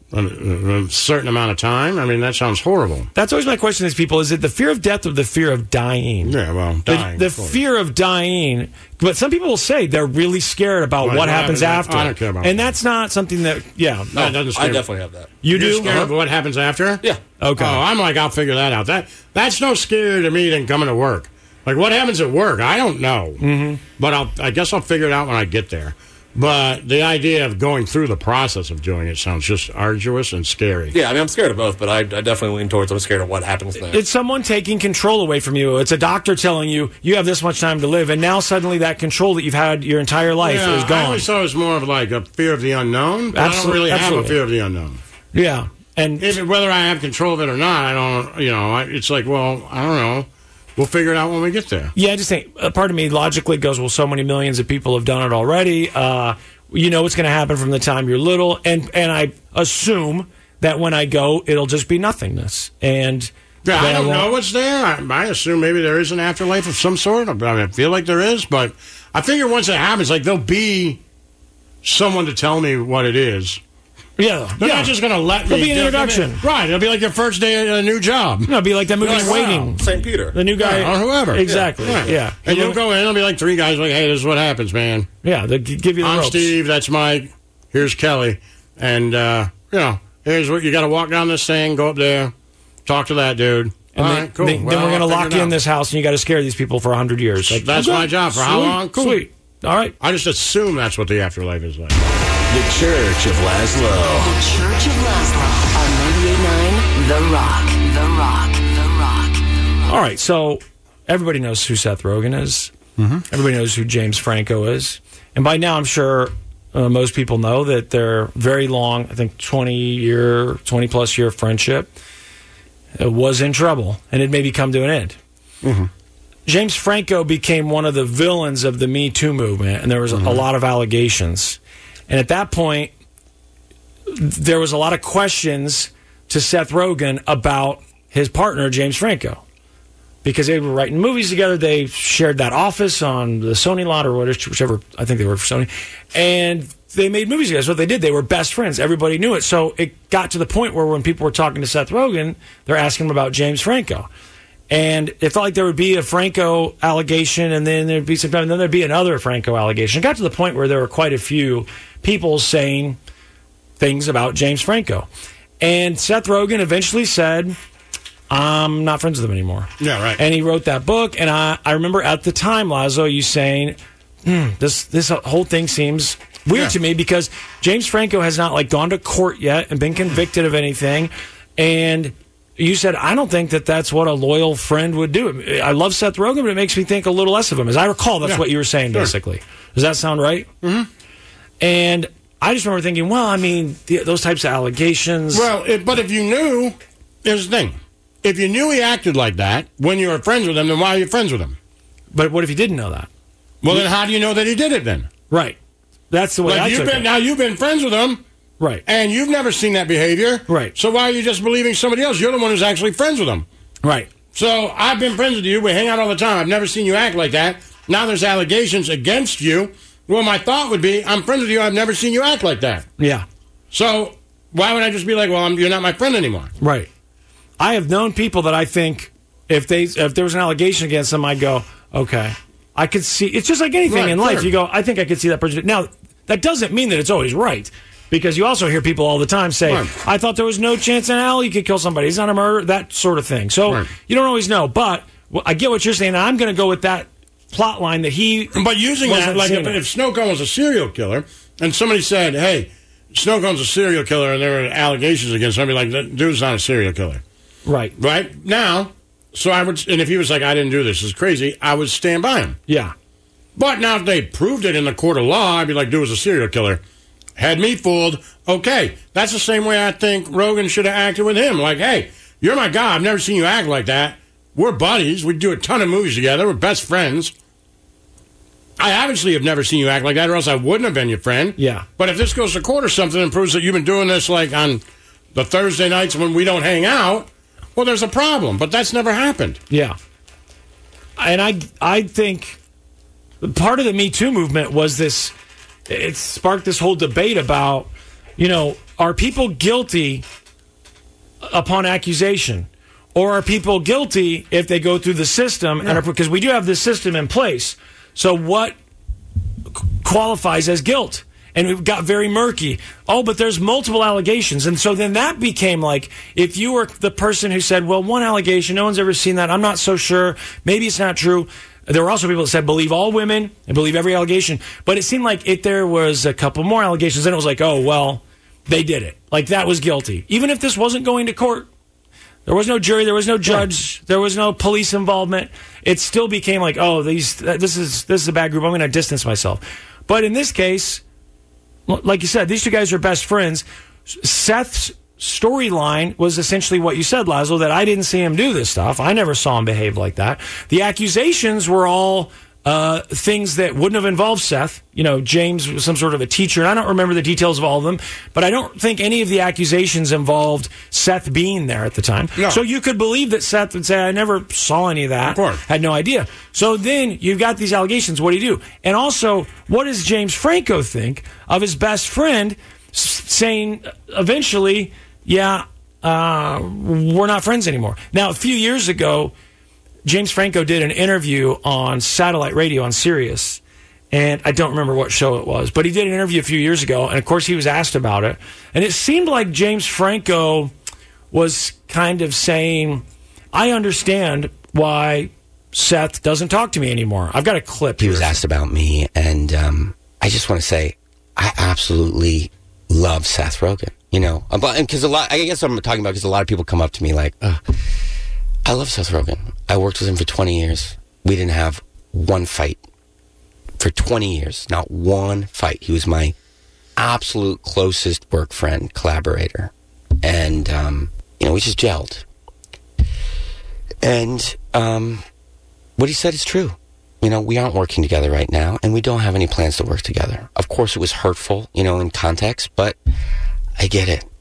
a certain amount of time. I mean, that sounds horrible. That's always my question to these people. Is it the fear of death or the fear of dying? Yeah, well, dying. The fear of dying. But some people will say they're really scared about what happens after. I don't care about and that's not something that, that doesn't scare me. I definitely have that. You're scared of what happens after? Yeah. Okay. Oh, I'm like, I'll figure that out. That's no scarier to me than coming to work. Like, what happens at work? I don't know. Mm-hmm. But I guess I'll figure it out when I get there. But the idea of going through the process of doing it sounds just arduous and scary. Yeah, I mean, I'm scared of both, but I definitely lean towards I'm scared of what happens there. It's someone taking control away from you. It's a doctor telling you, you have this much time to live, and now suddenly that control that you've had your entire life is gone. I always thought it was more of like a fear of the unknown, but I don't really have a fear of the unknown. Yeah. And whether I have control of it or not, I don't, it's like, well, I don't know. We'll figure it out when we get there. Yeah, I just think part of me logically goes, well, so many millions of people have done it already. You know what's going to happen from the time you're little, and I assume that when I go, it'll just be nothingness. And I don't know what's there. I assume maybe there is an afterlife of some sort. I mean, I feel like there is, but I figure once it happens, like there'll be someone to tell me what it is. Yeah, they're not just going to let me. There'll be an introduction, right? It'll be like your first day at a new job. No, it'll be like that movie Waiting, St. Peter, the new guy, or whoever. Exactly. Yeah. And you'll go in. There'll be like three guys. Like, hey, this is what happens, man. Yeah, they give you the I'm ropes. Steve. That's Mike. Here's Kelly. And here's what you got to walk down this thing. Go up there. Talk to that dude. And all right, cool. Then we're going to lock you in this house, and you got to scare these people for 100 years. Like, that's my job. For how long? Cool. Sweet. All right. I just assume that's what the afterlife is like. The Church of Laszlo. The Church of Laszlo on 98.9 The Rock. The Rock. The Rock. All right, so everybody knows who Seth Rogen is. Mm-hmm. Everybody knows who James Franco is. And by now, I'm sure most people know that their very long, I think 20-plus year friendship was in trouble, and it maybe come to an end. Mm-hmm. James Franco became one of the villains of the Me Too movement, and there was a lot of allegations. And at that point, there was a lot of questions to Seth Rogen about his partner, James Franco. Because they were writing movies together. They shared that office on the Sony lot or whichever, I think they worked for Sony. And they made movies together. That's what they did. They were best friends. Everybody knew it. So it got to the point where when people were talking to Seth Rogen, they're asking him about James Franco. And it felt like there would be a Franco allegation, and then there'd be some time, and then there'd be another Franco allegation. It got to the point where there were quite a few people saying things about James Franco. And Seth Rogen eventually said, I'm not friends with him anymore. Yeah, right. And he wrote that book, and I remember at the time, Laszlo, you saying, this whole thing seems weird to me, because James Franco has not gone to court yet and been convicted of anything, and you said, I don't think that that's what a loyal friend would do. I love Seth Rogen, but it makes me think a little less of him. As I recall, that's what you were saying, basically. Does that sound right? Mm-hmm. And I just remember thinking, well, I mean, those types of allegations. Well, but if you knew, here's the thing. If you knew he acted like that when you were friends with him, then why are you friends with him? But what if you didn't know that? Well, then how do you know that he did it then? Right. That's the way I took it. Now you've been friends with him. Right. And you've never seen that behavior. Right. So why are you just believing somebody else? You're the one who's actually friends with him. Right. So I've been friends with you. We hang out all the time. I've never seen you act like that. Now there's allegations against you. Well, my thought would be, I'm friends with you. I've never seen you act like that. Yeah. So why would I just be like, well, you're not my friend anymore? Right. I have known people that I think if there was an allegation against them, I'd go, okay. I could see. It's just like anything in life. You go, I think I could see that person. Now, that doesn't mean that it's always right. Because you also hear people all the time say, I thought there was no chance in hell he could kill somebody. He's not a murderer, that sort of thing. So you don't always know. But I get what you're saying. I'm going to go with that plot line that he... But using that, like if Snow Cone was a serial killer, and somebody said, hey, Snow Cone's a serial killer, and there were allegations against him, I'd be like, that dude's not a serial killer. Right. Right? Now, so I would... And if he was like, I didn't do this, it's crazy, I would stand by him. Yeah. But now if they proved it in the court of law, I'd be like, dude was a serial killer. Had me fooled. Okay, that's the same way I think Rogen should have acted with him. Like, hey, you're my guy. I've never seen you act like that. We're buddies. We do a ton of movies together. We're best friends. I obviously have never seen you act like that, or else I wouldn't have been your friend. Yeah. But if this goes to court or something and proves that you've been doing this like on the Thursday nights when we don't hang out, well, there's a problem. But that's never happened. Yeah. And I think part of the Me Too movement was this... It sparked this whole debate about, are people guilty upon accusation? Or are people guilty if they go through the system? And because we do have this system in place. So what qualifies as guilt? And it got very murky. Oh, but there's multiple allegations. And so then that became like, if you were the person who said, well, one allegation, no one's ever seen that, I'm not so sure, maybe it's not true. There were also people that said, believe all women and believe every allegation. But it seemed like if there was a couple more allegations, then it was like, oh, well, they did it. Like, that was guilty. Even if this wasn't going to court, there was no jury, there was no judge, there was no police involvement. It still became like, oh, this is a bad group, I'm going to distance myself. But in this case, like you said, these two guys are best friends. Seth's storyline was essentially what you said, Laszlo, that I didn't see him do this stuff. I never saw him behave like that. The accusations were all things that wouldn't have involved Seth. You know, James was some sort of a teacher, and I don't remember the details of all of them, but I don't think any of the accusations involved Seth being there at the time. No. So you could believe that Seth would say, I never saw any of that. Of course. Had no idea. So then you've got these allegations. What do you do? And also, what does James Franco think of his best friend saying eventually, yeah, we're not friends anymore? Now, a few years ago, James Franco did an interview on satellite radio on Sirius, and I don't remember what show it was, but he did an interview a few years ago, and of course he was asked about it, and it seemed like James Franco was kind of saying, I understand why Seth doesn't talk to me anymore. I've got a clip. He was asked about me, and I just want to say, I absolutely love Seth Rogen. You know, because I guess I'm talking about because a lot of people come up to me like, I love Seth Rogen. I worked with him for 20 years. We didn't have one fight for 20 years. Not one fight. He was my absolute closest work friend, collaborator. And, we just gelled. And what he said is true. You know, we aren't working together right now, and we don't have any plans to work together. Of course, it was hurtful, in context, but I get it.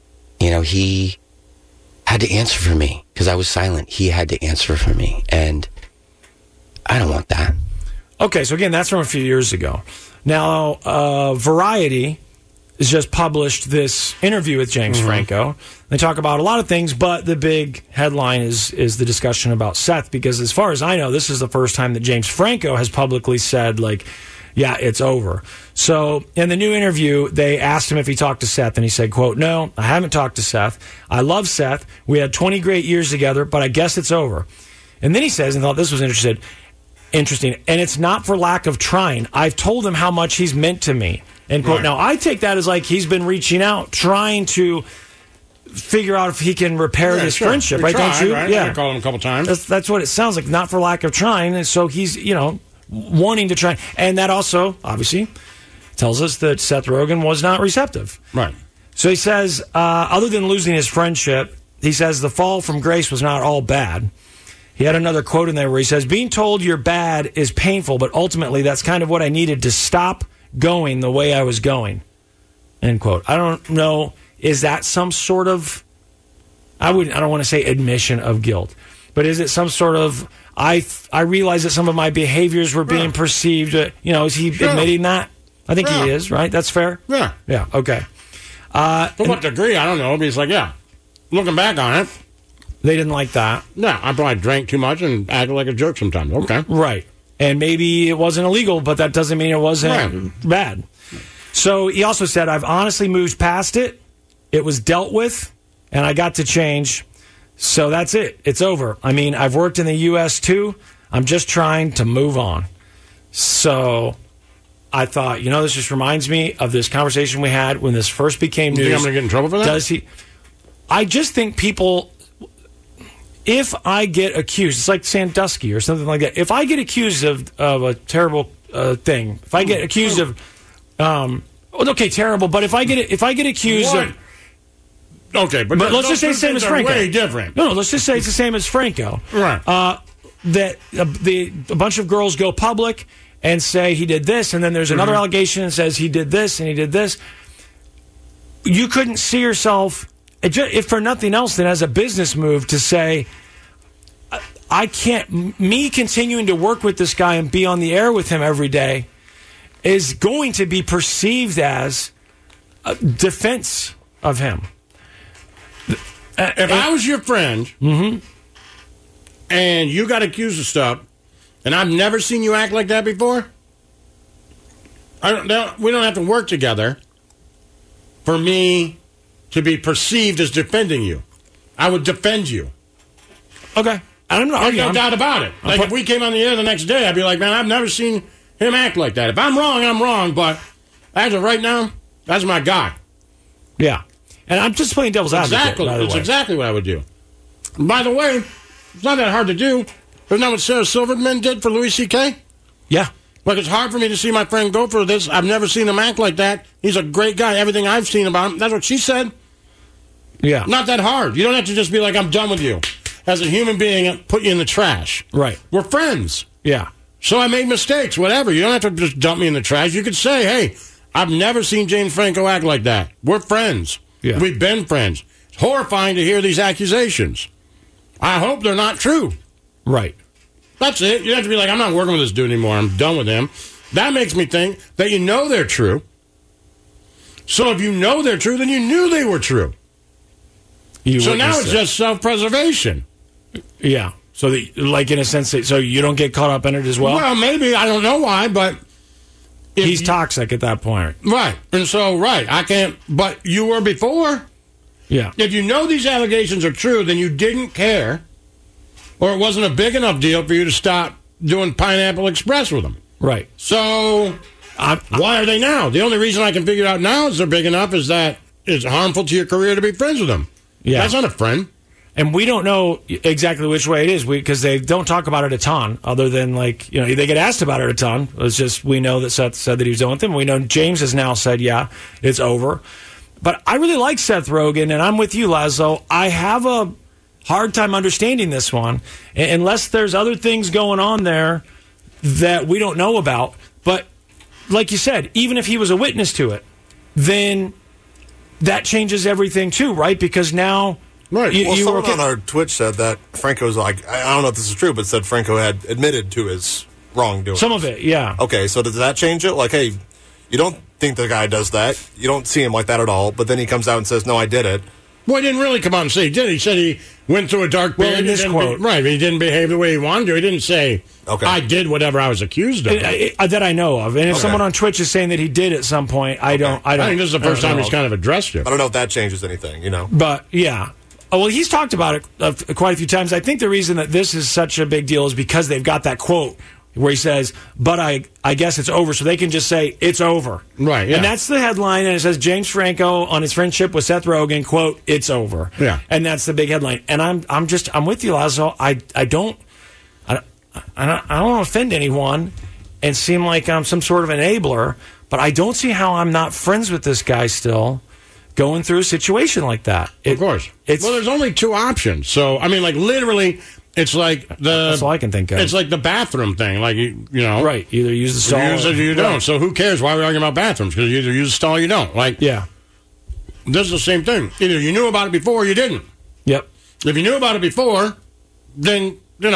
He had to answer for me because I was silent. He had to answer for me, and I don't want that. Okay, so again, that's from a few years ago. Now, Variety has just published this interview with James Franco. They talk about a lot of things, but the big headline is the discussion about Seth, because as far as I know, this is the first time that James Franco has publicly said, like, yeah, it's over. So in the new interview, they asked him if he talked to Seth, and he said, quote, no, I haven't talked to Seth. I love Seth. We had 20 great years together, but I guess it's over. And then he says, and thought this was interesting, and it's not for lack of trying. I've told him how much he's meant to me, end quote. Right. Now, I take that as like he's been reaching out, trying to figure out if he can repair this friendship, right? Don't you? Right? Yeah. I called him a couple times. That's what it sounds like, not for lack of trying. And so he's, wanting to try. And that also, obviously, tells us that Seth Rogen was not receptive. Right. So he says, other than losing his friendship, he says the fall from grace was not all bad. He had another quote in there where he says, being told you're bad is painful, but ultimately that's kind of what I needed to stop going the way I was going. End quote. I don't know. Is that some sort of, I don't want to say admission of guilt, but is it some sort of, I realize that some of my behaviors were being perceived, is he admitting that? I think he is, right? That's fair? Yeah. Yeah, okay. To what degree, I don't know, but he's like, yeah, looking back on it. They didn't like that. No, I probably drank too much and acted like a jerk sometimes. Okay. Right. And maybe it wasn't illegal, but that doesn't mean it wasn't bad. So he also said, I've honestly moved past it. It was dealt with, and I got to change. So that's it. It's over. I mean, I've worked in the U.S. too. I'm just trying to move on. So I thought, this just reminds me of this conversation we had when this first became news. You think I'm going to get in trouble for that? I just think people, if I get accused, it's like Sandusky or something like that. If I get accused of a terrible thing, if I get accused of, terrible, but if I get accused of. Okay, but let's just say the same as Franco. Way different. No, let's just say it's the same as Franco. Right. That a bunch of girls go public and say he did this, and then there's another allegation and says he did this and he did this. You couldn't see yourself, if for nothing else, than as a business move to say, I can't. Me continuing to work with this guy and be on the air with him every day is going to be perceived as defense of him. If I was your friend and you got accused of stuff, and I've never seen you act like that before, we don't have to work together for me to be perceived as defending you. I would defend you. Okay. There's no doubt about it. Like, if we came on the air the next day, I'd be like, man, I've never seen him act like that. If I'm wrong, I'm wrong. But as of right now, that's my guy. Yeah. And I'm just playing devil's advocate. Exactly. It's exactly what I would do. And by the way, it's not that hard to do. Isn't that what Sarah Silverman did for Louis C.K.? Yeah. Like, it's hard for me to see my friend go for this. I've never seen him act like that. He's a great guy. Everything I've seen about him, that's what she said. Yeah. Not that hard. You don't have to just be like, I'm done with you. As a human being, put you in the trash. Right. We're friends. Yeah. So I made mistakes, whatever. You don't have to just dump me in the trash. You could say, hey, I've never seen James Franco act like that. We're friends. Yeah. We've been friends. It's horrifying to hear these accusations. I hope they're not true. Right. That's it. You have to be like, I'm not working with this dude anymore. I'm done with him. That makes me think that you know they're true. So if you know they're true, then you knew they were true. So now it's just self-preservation. Yeah. So, like, in a sense, so you don't get caught up in it as well? Well, maybe. I don't know why, but... He's toxic at that point. Right. And so, I can't... But you were before. Yeah. If you know these allegations are true, then you didn't care, or it wasn't a big enough deal for you to stop doing Pineapple Express with them. Right. So, why are they now? The only reason I can figure out now is they're big enough is that it's harmful to your career to be friends with them. Yeah. That's not a friend. And we don't know exactly which way it is because they don't talk about it a ton, other than, like, they get asked about it a ton. It's just we know that Seth said that he was done with them. We know James has now said, yeah, it's over. But I really like Seth Rogen, and I'm with you, Laszlo. I have a hard time understanding this one, unless there's other things going on there that we don't know about. But like you said, even if he was a witness to it, then that changes everything too, right? Because now... Right. Someone on our Twitch said that Franco's like, I don't know if this is true, but said Franco had admitted to his wrongdoing. Some of it, yeah. Okay, so does that change it? Like, hey, you don't think the guy does that. You don't see him like that at all, but then he comes out and says, no, I did it. Well, he didn't really come out and say he did. He said he went through a dark period. Well, in this quote. Right, but he didn't behave the way he wanted to. He didn't say, I did whatever I was accused of. That I know of. And if someone on Twitch is saying that he did at some point, I don't. I think this is the first time he's kind of addressed it. I don't know if that changes anything, But, yeah. Oh, well, he's talked about it quite a few times. I think the reason that this is such a big deal is because they've got that quote where he says, but I guess it's over. So they can just say, it's over. Right, yeah. And that's the headline, and it says, James Franco on his friendship with Seth Rogen, quote, it's over. Yeah. And that's the big headline. And I'm with you, Laszlo. I don't want to offend anyone and seem like I'm some sort of enabler, but I don't see how I'm not friends with this guy still, going through a situation like that. Of course. Well, there's only two options. So, I mean, like, literally, it's like that's all I can think of. It's like the bathroom thing. Like, Right. Either use the stall. Use it or you don't. So who cares? Why are we arguing about bathrooms? Because you either use the stall or you don't. Like, yeah. This is the same thing. Either you knew about it before or you didn't. Yep. If you knew about it before, then,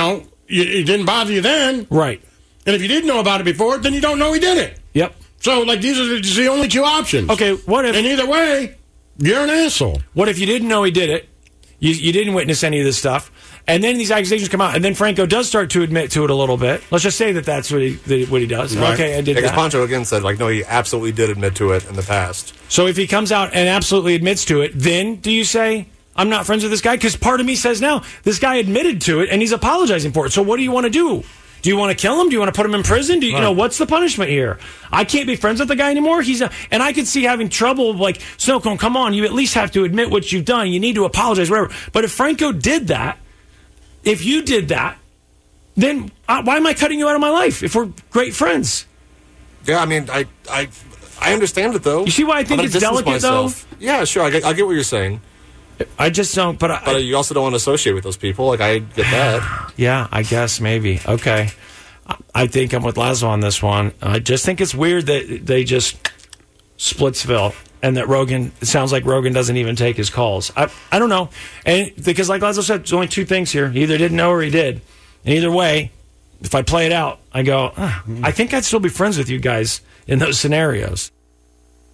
it didn't bother you then. Right. And if you didn't know about it before, then you don't know he did it. Yep. So, like, these are the only two options. Okay, what if... And either way... You're an asshole. What if you didn't know he did it? You didn't witness any of this stuff, and then these accusations come out, and then Franco does start to admit to it a little bit. Let's just say that's what he does. Right. Okay, I did that. Because Pancho again said, no, he absolutely did admit to it in the past. So if he comes out and absolutely admits to it, then do you say, I'm not friends with this guy? Because part of me says now, this guy admitted to it, and he's apologizing for it. So what do you want to do? Do you want to kill him? Do you want to put him in prison? Do you, what's the punishment here? I can't be friends with the guy anymore. And I could see having trouble, like, Snowcone, come on, you at least have to admit what you've done. You need to apologize, whatever. But if Franco did that, if you did that, then why am I cutting you out of my life if we're great friends? Yeah, I mean, I understand it, though. You see why I think it's delicate, though? Yeah, sure, I get what you're saying. I just don't, but you also don't want to associate with those people. Like, I get that. Yeah, I guess maybe. Okay. I think I'm with Laszlo on this one. I just think it's weird that they just Splitsville and that it sounds like Rogen doesn't even take his calls. I don't know. And because like Laszlo said, there's only two things here. He either didn't know or he did. And either way, if I play it out, I go, I think I'd still be friends with you guys in those scenarios.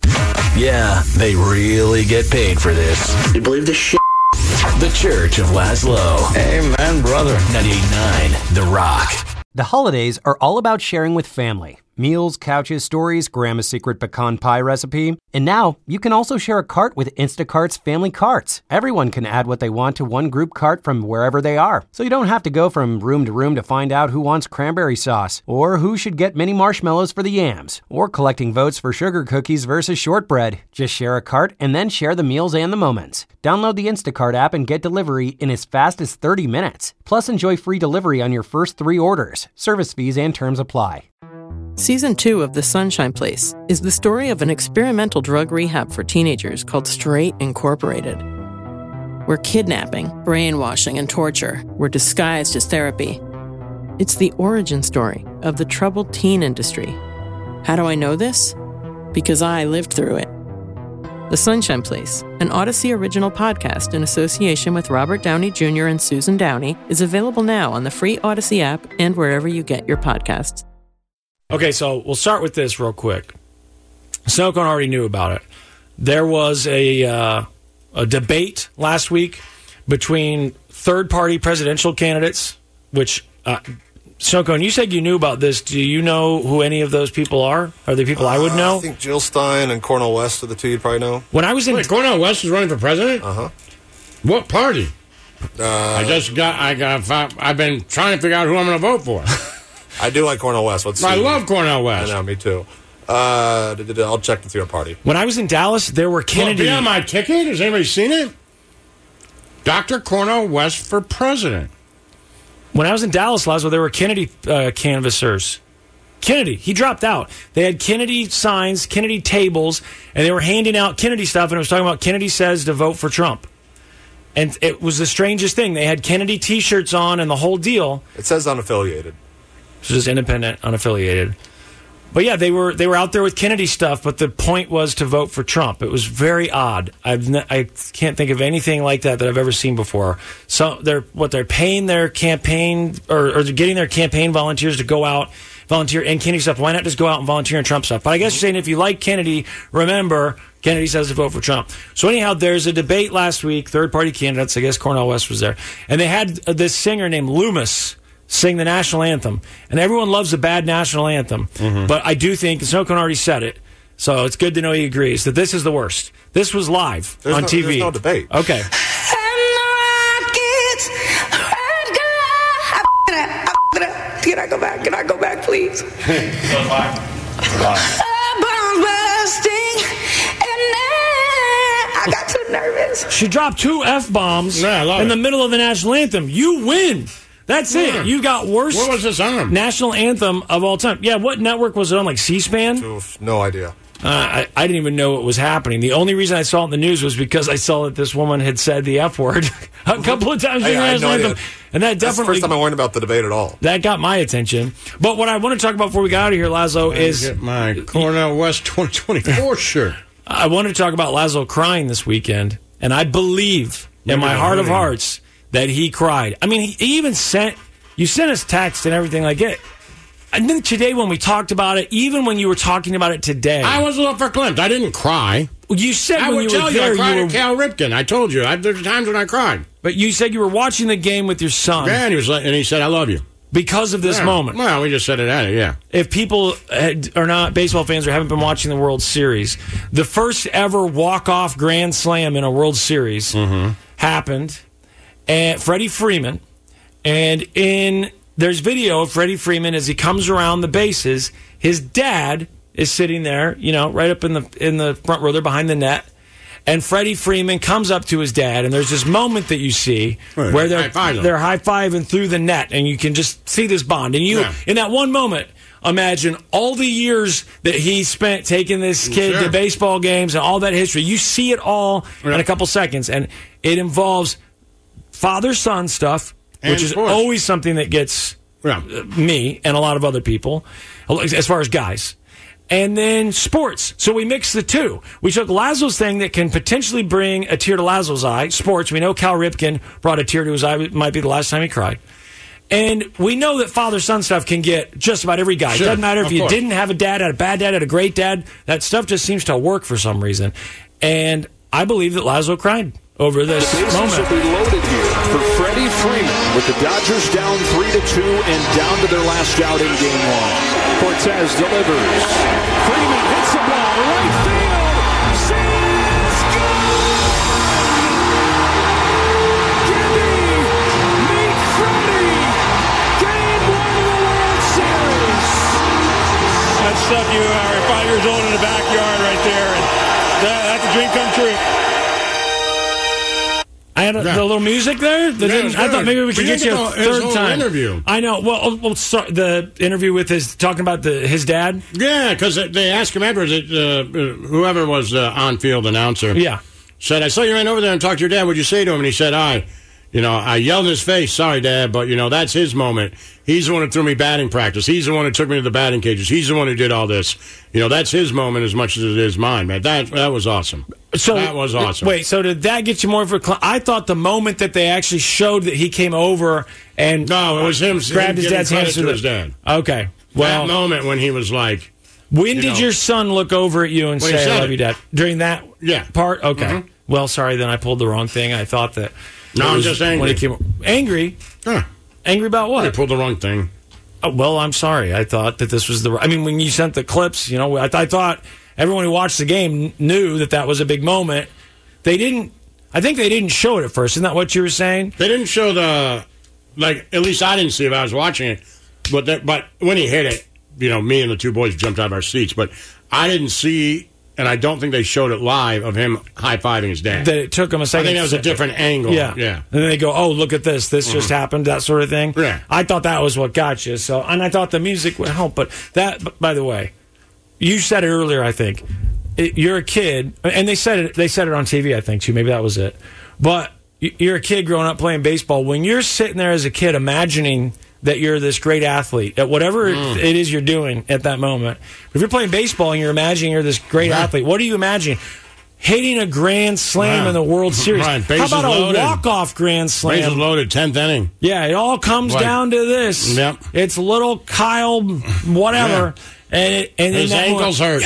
Yeah, they really get paid for this. You believe this shit? The Church of Laszlo. Amen, brother. 98.9 The Rock. The holidays are all about sharing with family. Meals, couches, stories, Grandma's secret pecan pie recipe. And now, you can also share a cart with Instacart's family carts. Everyone can add what they want to one group cart from wherever they are. So you don't have to go from room to room to find out who wants cranberry sauce, or who should get mini marshmallows for the yams, or collecting votes for sugar cookies versus shortbread. Just share a cart and then share the meals and the moments. Download the Instacart app and get delivery in as fast as 30 minutes. Plus, enjoy free delivery on your first 3 orders. Service fees and terms apply. Season 2 of The Sunshine Place is the story of an experimental drug rehab for teenagers called Straight Incorporated, where kidnapping, brainwashing, and torture were disguised as therapy. It's the origin story of the troubled teen industry. How do I know this? Because I lived through it. The Sunshine Place, an Odyssey original podcast in association with Robert Downey Jr. and Susan Downey, is available now on the free Odyssey app and wherever you get your podcasts. Okay, so we'll start with this real quick. Snowcone already knew about it. There was a debate last week between third-party presidential candidates, which, Snowcone, you said you knew about this. Do you know who any of those people are? Are they people I would know? I think Jill Stein and Cornel West are the two you'd probably know. When I was in... Wait, Cornel West is running for president? Uh-huh. What party? I've been trying to figure out who I'm going to vote for. I do like Cornel West. Let's see. I love Cornel West. I know, me too. I'll check to see what party. When I was in Dallas, there were Kennedy... Well, be on my ticket? Has anybody seen it? Dr. Cornel West for president. When I was in Dallas, Laszlo, there were Kennedy canvassers. Kennedy, he dropped out. They had Kennedy signs, Kennedy tables, and they were handing out Kennedy stuff, and it was talking about Kennedy says to vote for Trump. And it was the strangest thing. They had Kennedy T-shirts on and the whole deal. It says unaffiliated. So just independent, unaffiliated. But yeah, they were out there with Kennedy stuff, but the point was to vote for Trump. It was very odd. I can't think of anything like that I've ever seen before. So they're paying their campaign or they're getting their campaign volunteers to go out, volunteer in Kennedy stuff. Why not just go out and volunteer in Trump stuff? But I guess you're saying if you like Kennedy, remember Kennedy says to vote for Trump. So anyhow, there's a debate last week, third-party candidates. I guess Cornel West was there. And they had this singer named Loomis sing the national anthem. And everyone loves a bad national anthem. Mm-hmm. But I do think, Snowcone already said it, so it's good to know he agrees, that this is the worst. This was live on TV. There's no debate. Okay. Can I go back? Can I go back, please? I got too nervous. She dropped 2 F-bombs in the middle of the national anthem. You win. That's it. You got worst. What was this on? National anthem of all time. Yeah, what network was it on? Like C-SPAN? No idea. I didn't even know what was happening. The only reason I saw it in the news was because I saw that this woman had said the F word a couple of times during the national anthem. And that That's the first time I learned about the debate at all. That got my attention. But what I want to talk about before we get out of here, Laszlo, is... Get my Cornel West 2024 shirt. I wanted to talk about Laszlo crying this weekend. And I believe in my heart of hearts that he cried. I mean, he even sent... You sent us text and everything like it. And then today when we talked about it, even when you were talking about it today... I was a little verklempt. I didn't cry. Well, you said I when would you tell were you there... I cried at Cal Ripken. I told you. There's times when I cried. But you said you were watching the game with your son. Yeah, and he said, I love you. Because of this moment. Well, we just said it at it, yeah. If people are not baseball fans or haven't been watching the World Series, the first ever walk-off grand slam in a World Series happened at Freddie Freeman. And there's video of Freddie Freeman as he comes around the bases. His dad is sitting there, right up in the front row there behind the net. And Freddie Freeman comes up to his dad, and there's this moment that you see where they're high-fiving through the net, and you can just see this bond. And in that one moment, imagine all the years that he spent taking this kid to baseball games and all that history. You see it all in a couple seconds, and it involves father-son stuff, which is always something that gets me and a lot of other people, as far as guys. And then sports. So we mixed the two. We took Laszlo's thing that can potentially bring a tear to Laszlo's eye. Sports. We know Cal Ripken brought a tear to his eye. It might be the last time he cried. And we know that father-son stuff can get just about every guy. It doesn't matter if you didn't have a dad, had a bad dad, had a great dad. That stuff just seems to work for some reason. And I believe that Laszlo cried over this moment. Will be loaded here for Freddie Freeman with the Dodgers down 3-2 and down to their last out in game 1. Cortez delivers. Freeman hits the ball right field. Seas go! Gibby, meet Freddie. Game 1 of the World Series. That's stuff you are 5 years old in the backyard right there, and that's a dream come true. I had the little music there. I thought maybe we could get you a third time. Interview. I know. Well, the interview with talking about his dad. Yeah, because they asked him afterwards. Whoever was the on-field announcer. Yeah. Said, I saw you ran over there and talked to your dad. What'd you say to him? And he said, I yelled in his face, sorry, Dad, but, that's his moment. He's the one who threw me batting practice. He's the one who took me to the batting cages. He's the one who did all this. That's his moment as much as it is mine, man. That was awesome. That was awesome. Wait, so did that get you more of a... I thought the moment that they actually showed that he came over and... No, it was him grabbed his dad's hands to his dad. Okay. Well, that moment when he was like... When did your son look over at you and say, I love you, Dad? During that part? Okay. Mm-hmm. Well, sorry, then I pulled the wrong thing. I thought that... No, I'm just angry. Angry? Huh. Angry about what? I pulled the wrong thing. Oh, well, I'm sorry. I thought that this was I mean, when you sent the clips, I thought everyone who watched the game knew that was a big moment. I think they didn't show it at first. Isn't that what you were saying? They didn't show at least I didn't see it if I was watching it. But when he hit it, me and the two boys jumped out of our seats. But I didn't see, and I don't think they showed it live of him high-fiving his dad. That it took him a second. I think that was a different angle. Yeah. And then they go, oh, look at this. This just happened, that sort of thing. Yeah. I thought that was what got you. And I thought the music would help. But by the way, you said it earlier, I think. You're a kid, and they said it on TV, I think, too. Maybe that was it. But you're a kid growing up playing baseball. When you're sitting there as a kid imagining that you're this great athlete at whatever it is you're doing at that moment. If you're playing baseball and you're imagining you're this great athlete, what do you imagine? Hitting a grand slam in the World Series. Right. How about a walk-off grand slam? Bases loaded, 10th inning. Yeah, it all comes down to this. Yep. It's little Kyle whatever. Yeah. And his ankles hurt.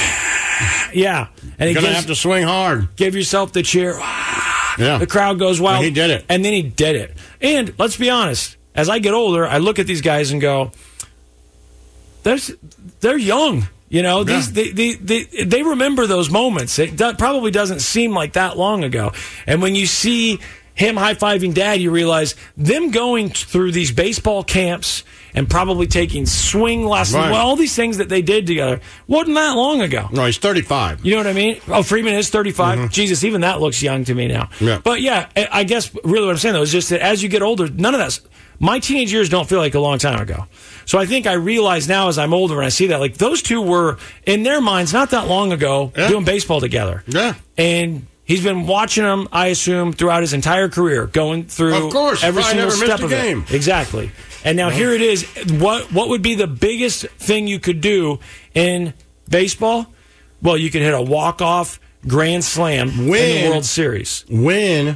Yeah. And you're going to have to swing hard. Give yourself the cheer. Yeah. The crowd goes wild. And he did it. And then he did it. And let's be honest. As I get older, I look at these guys and go, they're young. They remember those moments. It probably doesn't seem like that long ago. And when you see him high-fiving Dad, you realize them going through these baseball camps and probably taking swing lessons, all these things that they did together, wasn't that long ago. No, he's 35. You know what I mean? Oh, Freeman is 35? Mm-hmm. Jesus, even that looks young to me now. Yeah. But yeah, I guess really what I'm saying, though, is just that as you get older, none of that... My teenage years don't feel like a long time ago. So I think I realize now as I'm older and I see that, like, those two were, in their minds, not that long ago, doing baseball together. Yeah. And he's been watching them, I assume, throughout his entire career, going through every single step of it. Exactly. And now here it is. What would be the biggest thing you could do in baseball? Well, you could hit a walk-off grand slam in the World Series. When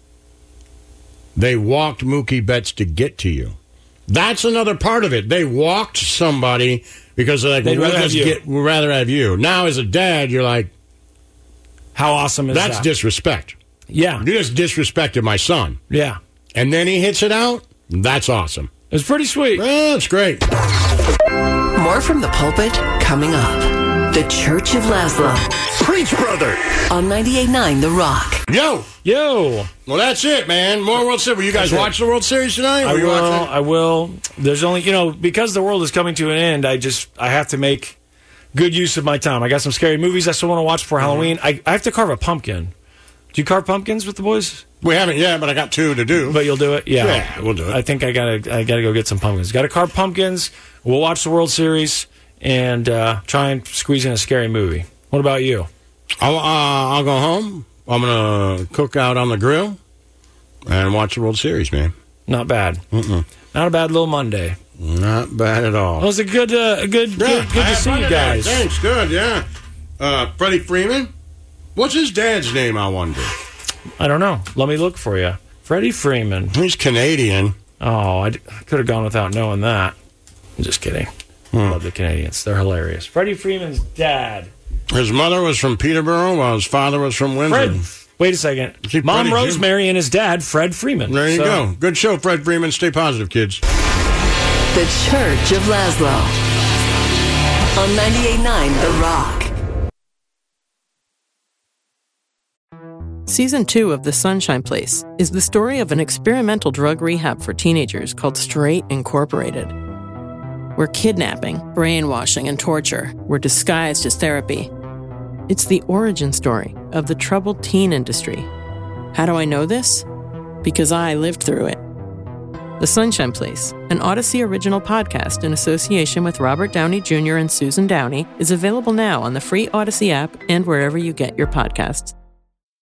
they walked Mookie Betts to get to you. That's another part of it. They walked somebody because they're like, we'd rather have you. Now, as a dad, you're like, how awesome is that? That's disrespect. Yeah. You just disrespected my son. Yeah. And then he hits it out. That's awesome. It's pretty sweet. That's great. More from the pulpit coming up. The Church of Laszlo. Preach, brother. On 98.9 The Rock. Yo. Well, that's it, man. More World Series. Will you guys watch the World Series tonight? I will. There's only, because the world is coming to an end, I have to make good use of my time. I got some scary movies I still want to watch for Halloween. I have to carve a pumpkin. Do you carve pumpkins with the boys? We haven't yet, but I got 2 to do. But you'll do it? Yeah, we'll do it. I think I gotta go get some pumpkins. Got to carve pumpkins. We'll watch the World Series and try and squeeze in a scary movie. What about you? I'll go home. I'm going to cook out on the grill and watch the World Series, man. Not bad. Not a bad little Monday. Not bad at all. Well, it was good to see you guys. Thanks, good, yeah. Freddie Freeman. What's his dad's name, I wonder? I don't know. Let me look for you. Freddie Freeman. He's Canadian. Oh, I could have gone without knowing that. I'm just kidding. Love the Canadians. They're hilarious. Freddie Freeman's dad. His mother was from Peterborough, while his father was from Windsor. Fred. Wait a second. Mom Rosemary and his dad, Fred Freeman. There you go. Good show, Fred Freeman. Stay positive, kids. The Church of Laszlo on 98.9 The Rock. Season 2 of The Sunshine Place is the story of an experimental drug rehab for teenagers called Straight Incorporated, where kidnapping, brainwashing, and torture were disguised as therapy. It's the origin story of the troubled teen industry. How do I know this? Because I lived through it. The Sunshine Place, an Odyssey original podcast in association with Robert Downey Jr. and Susan Downey, is available now on the free Odyssey app and wherever you get your podcasts.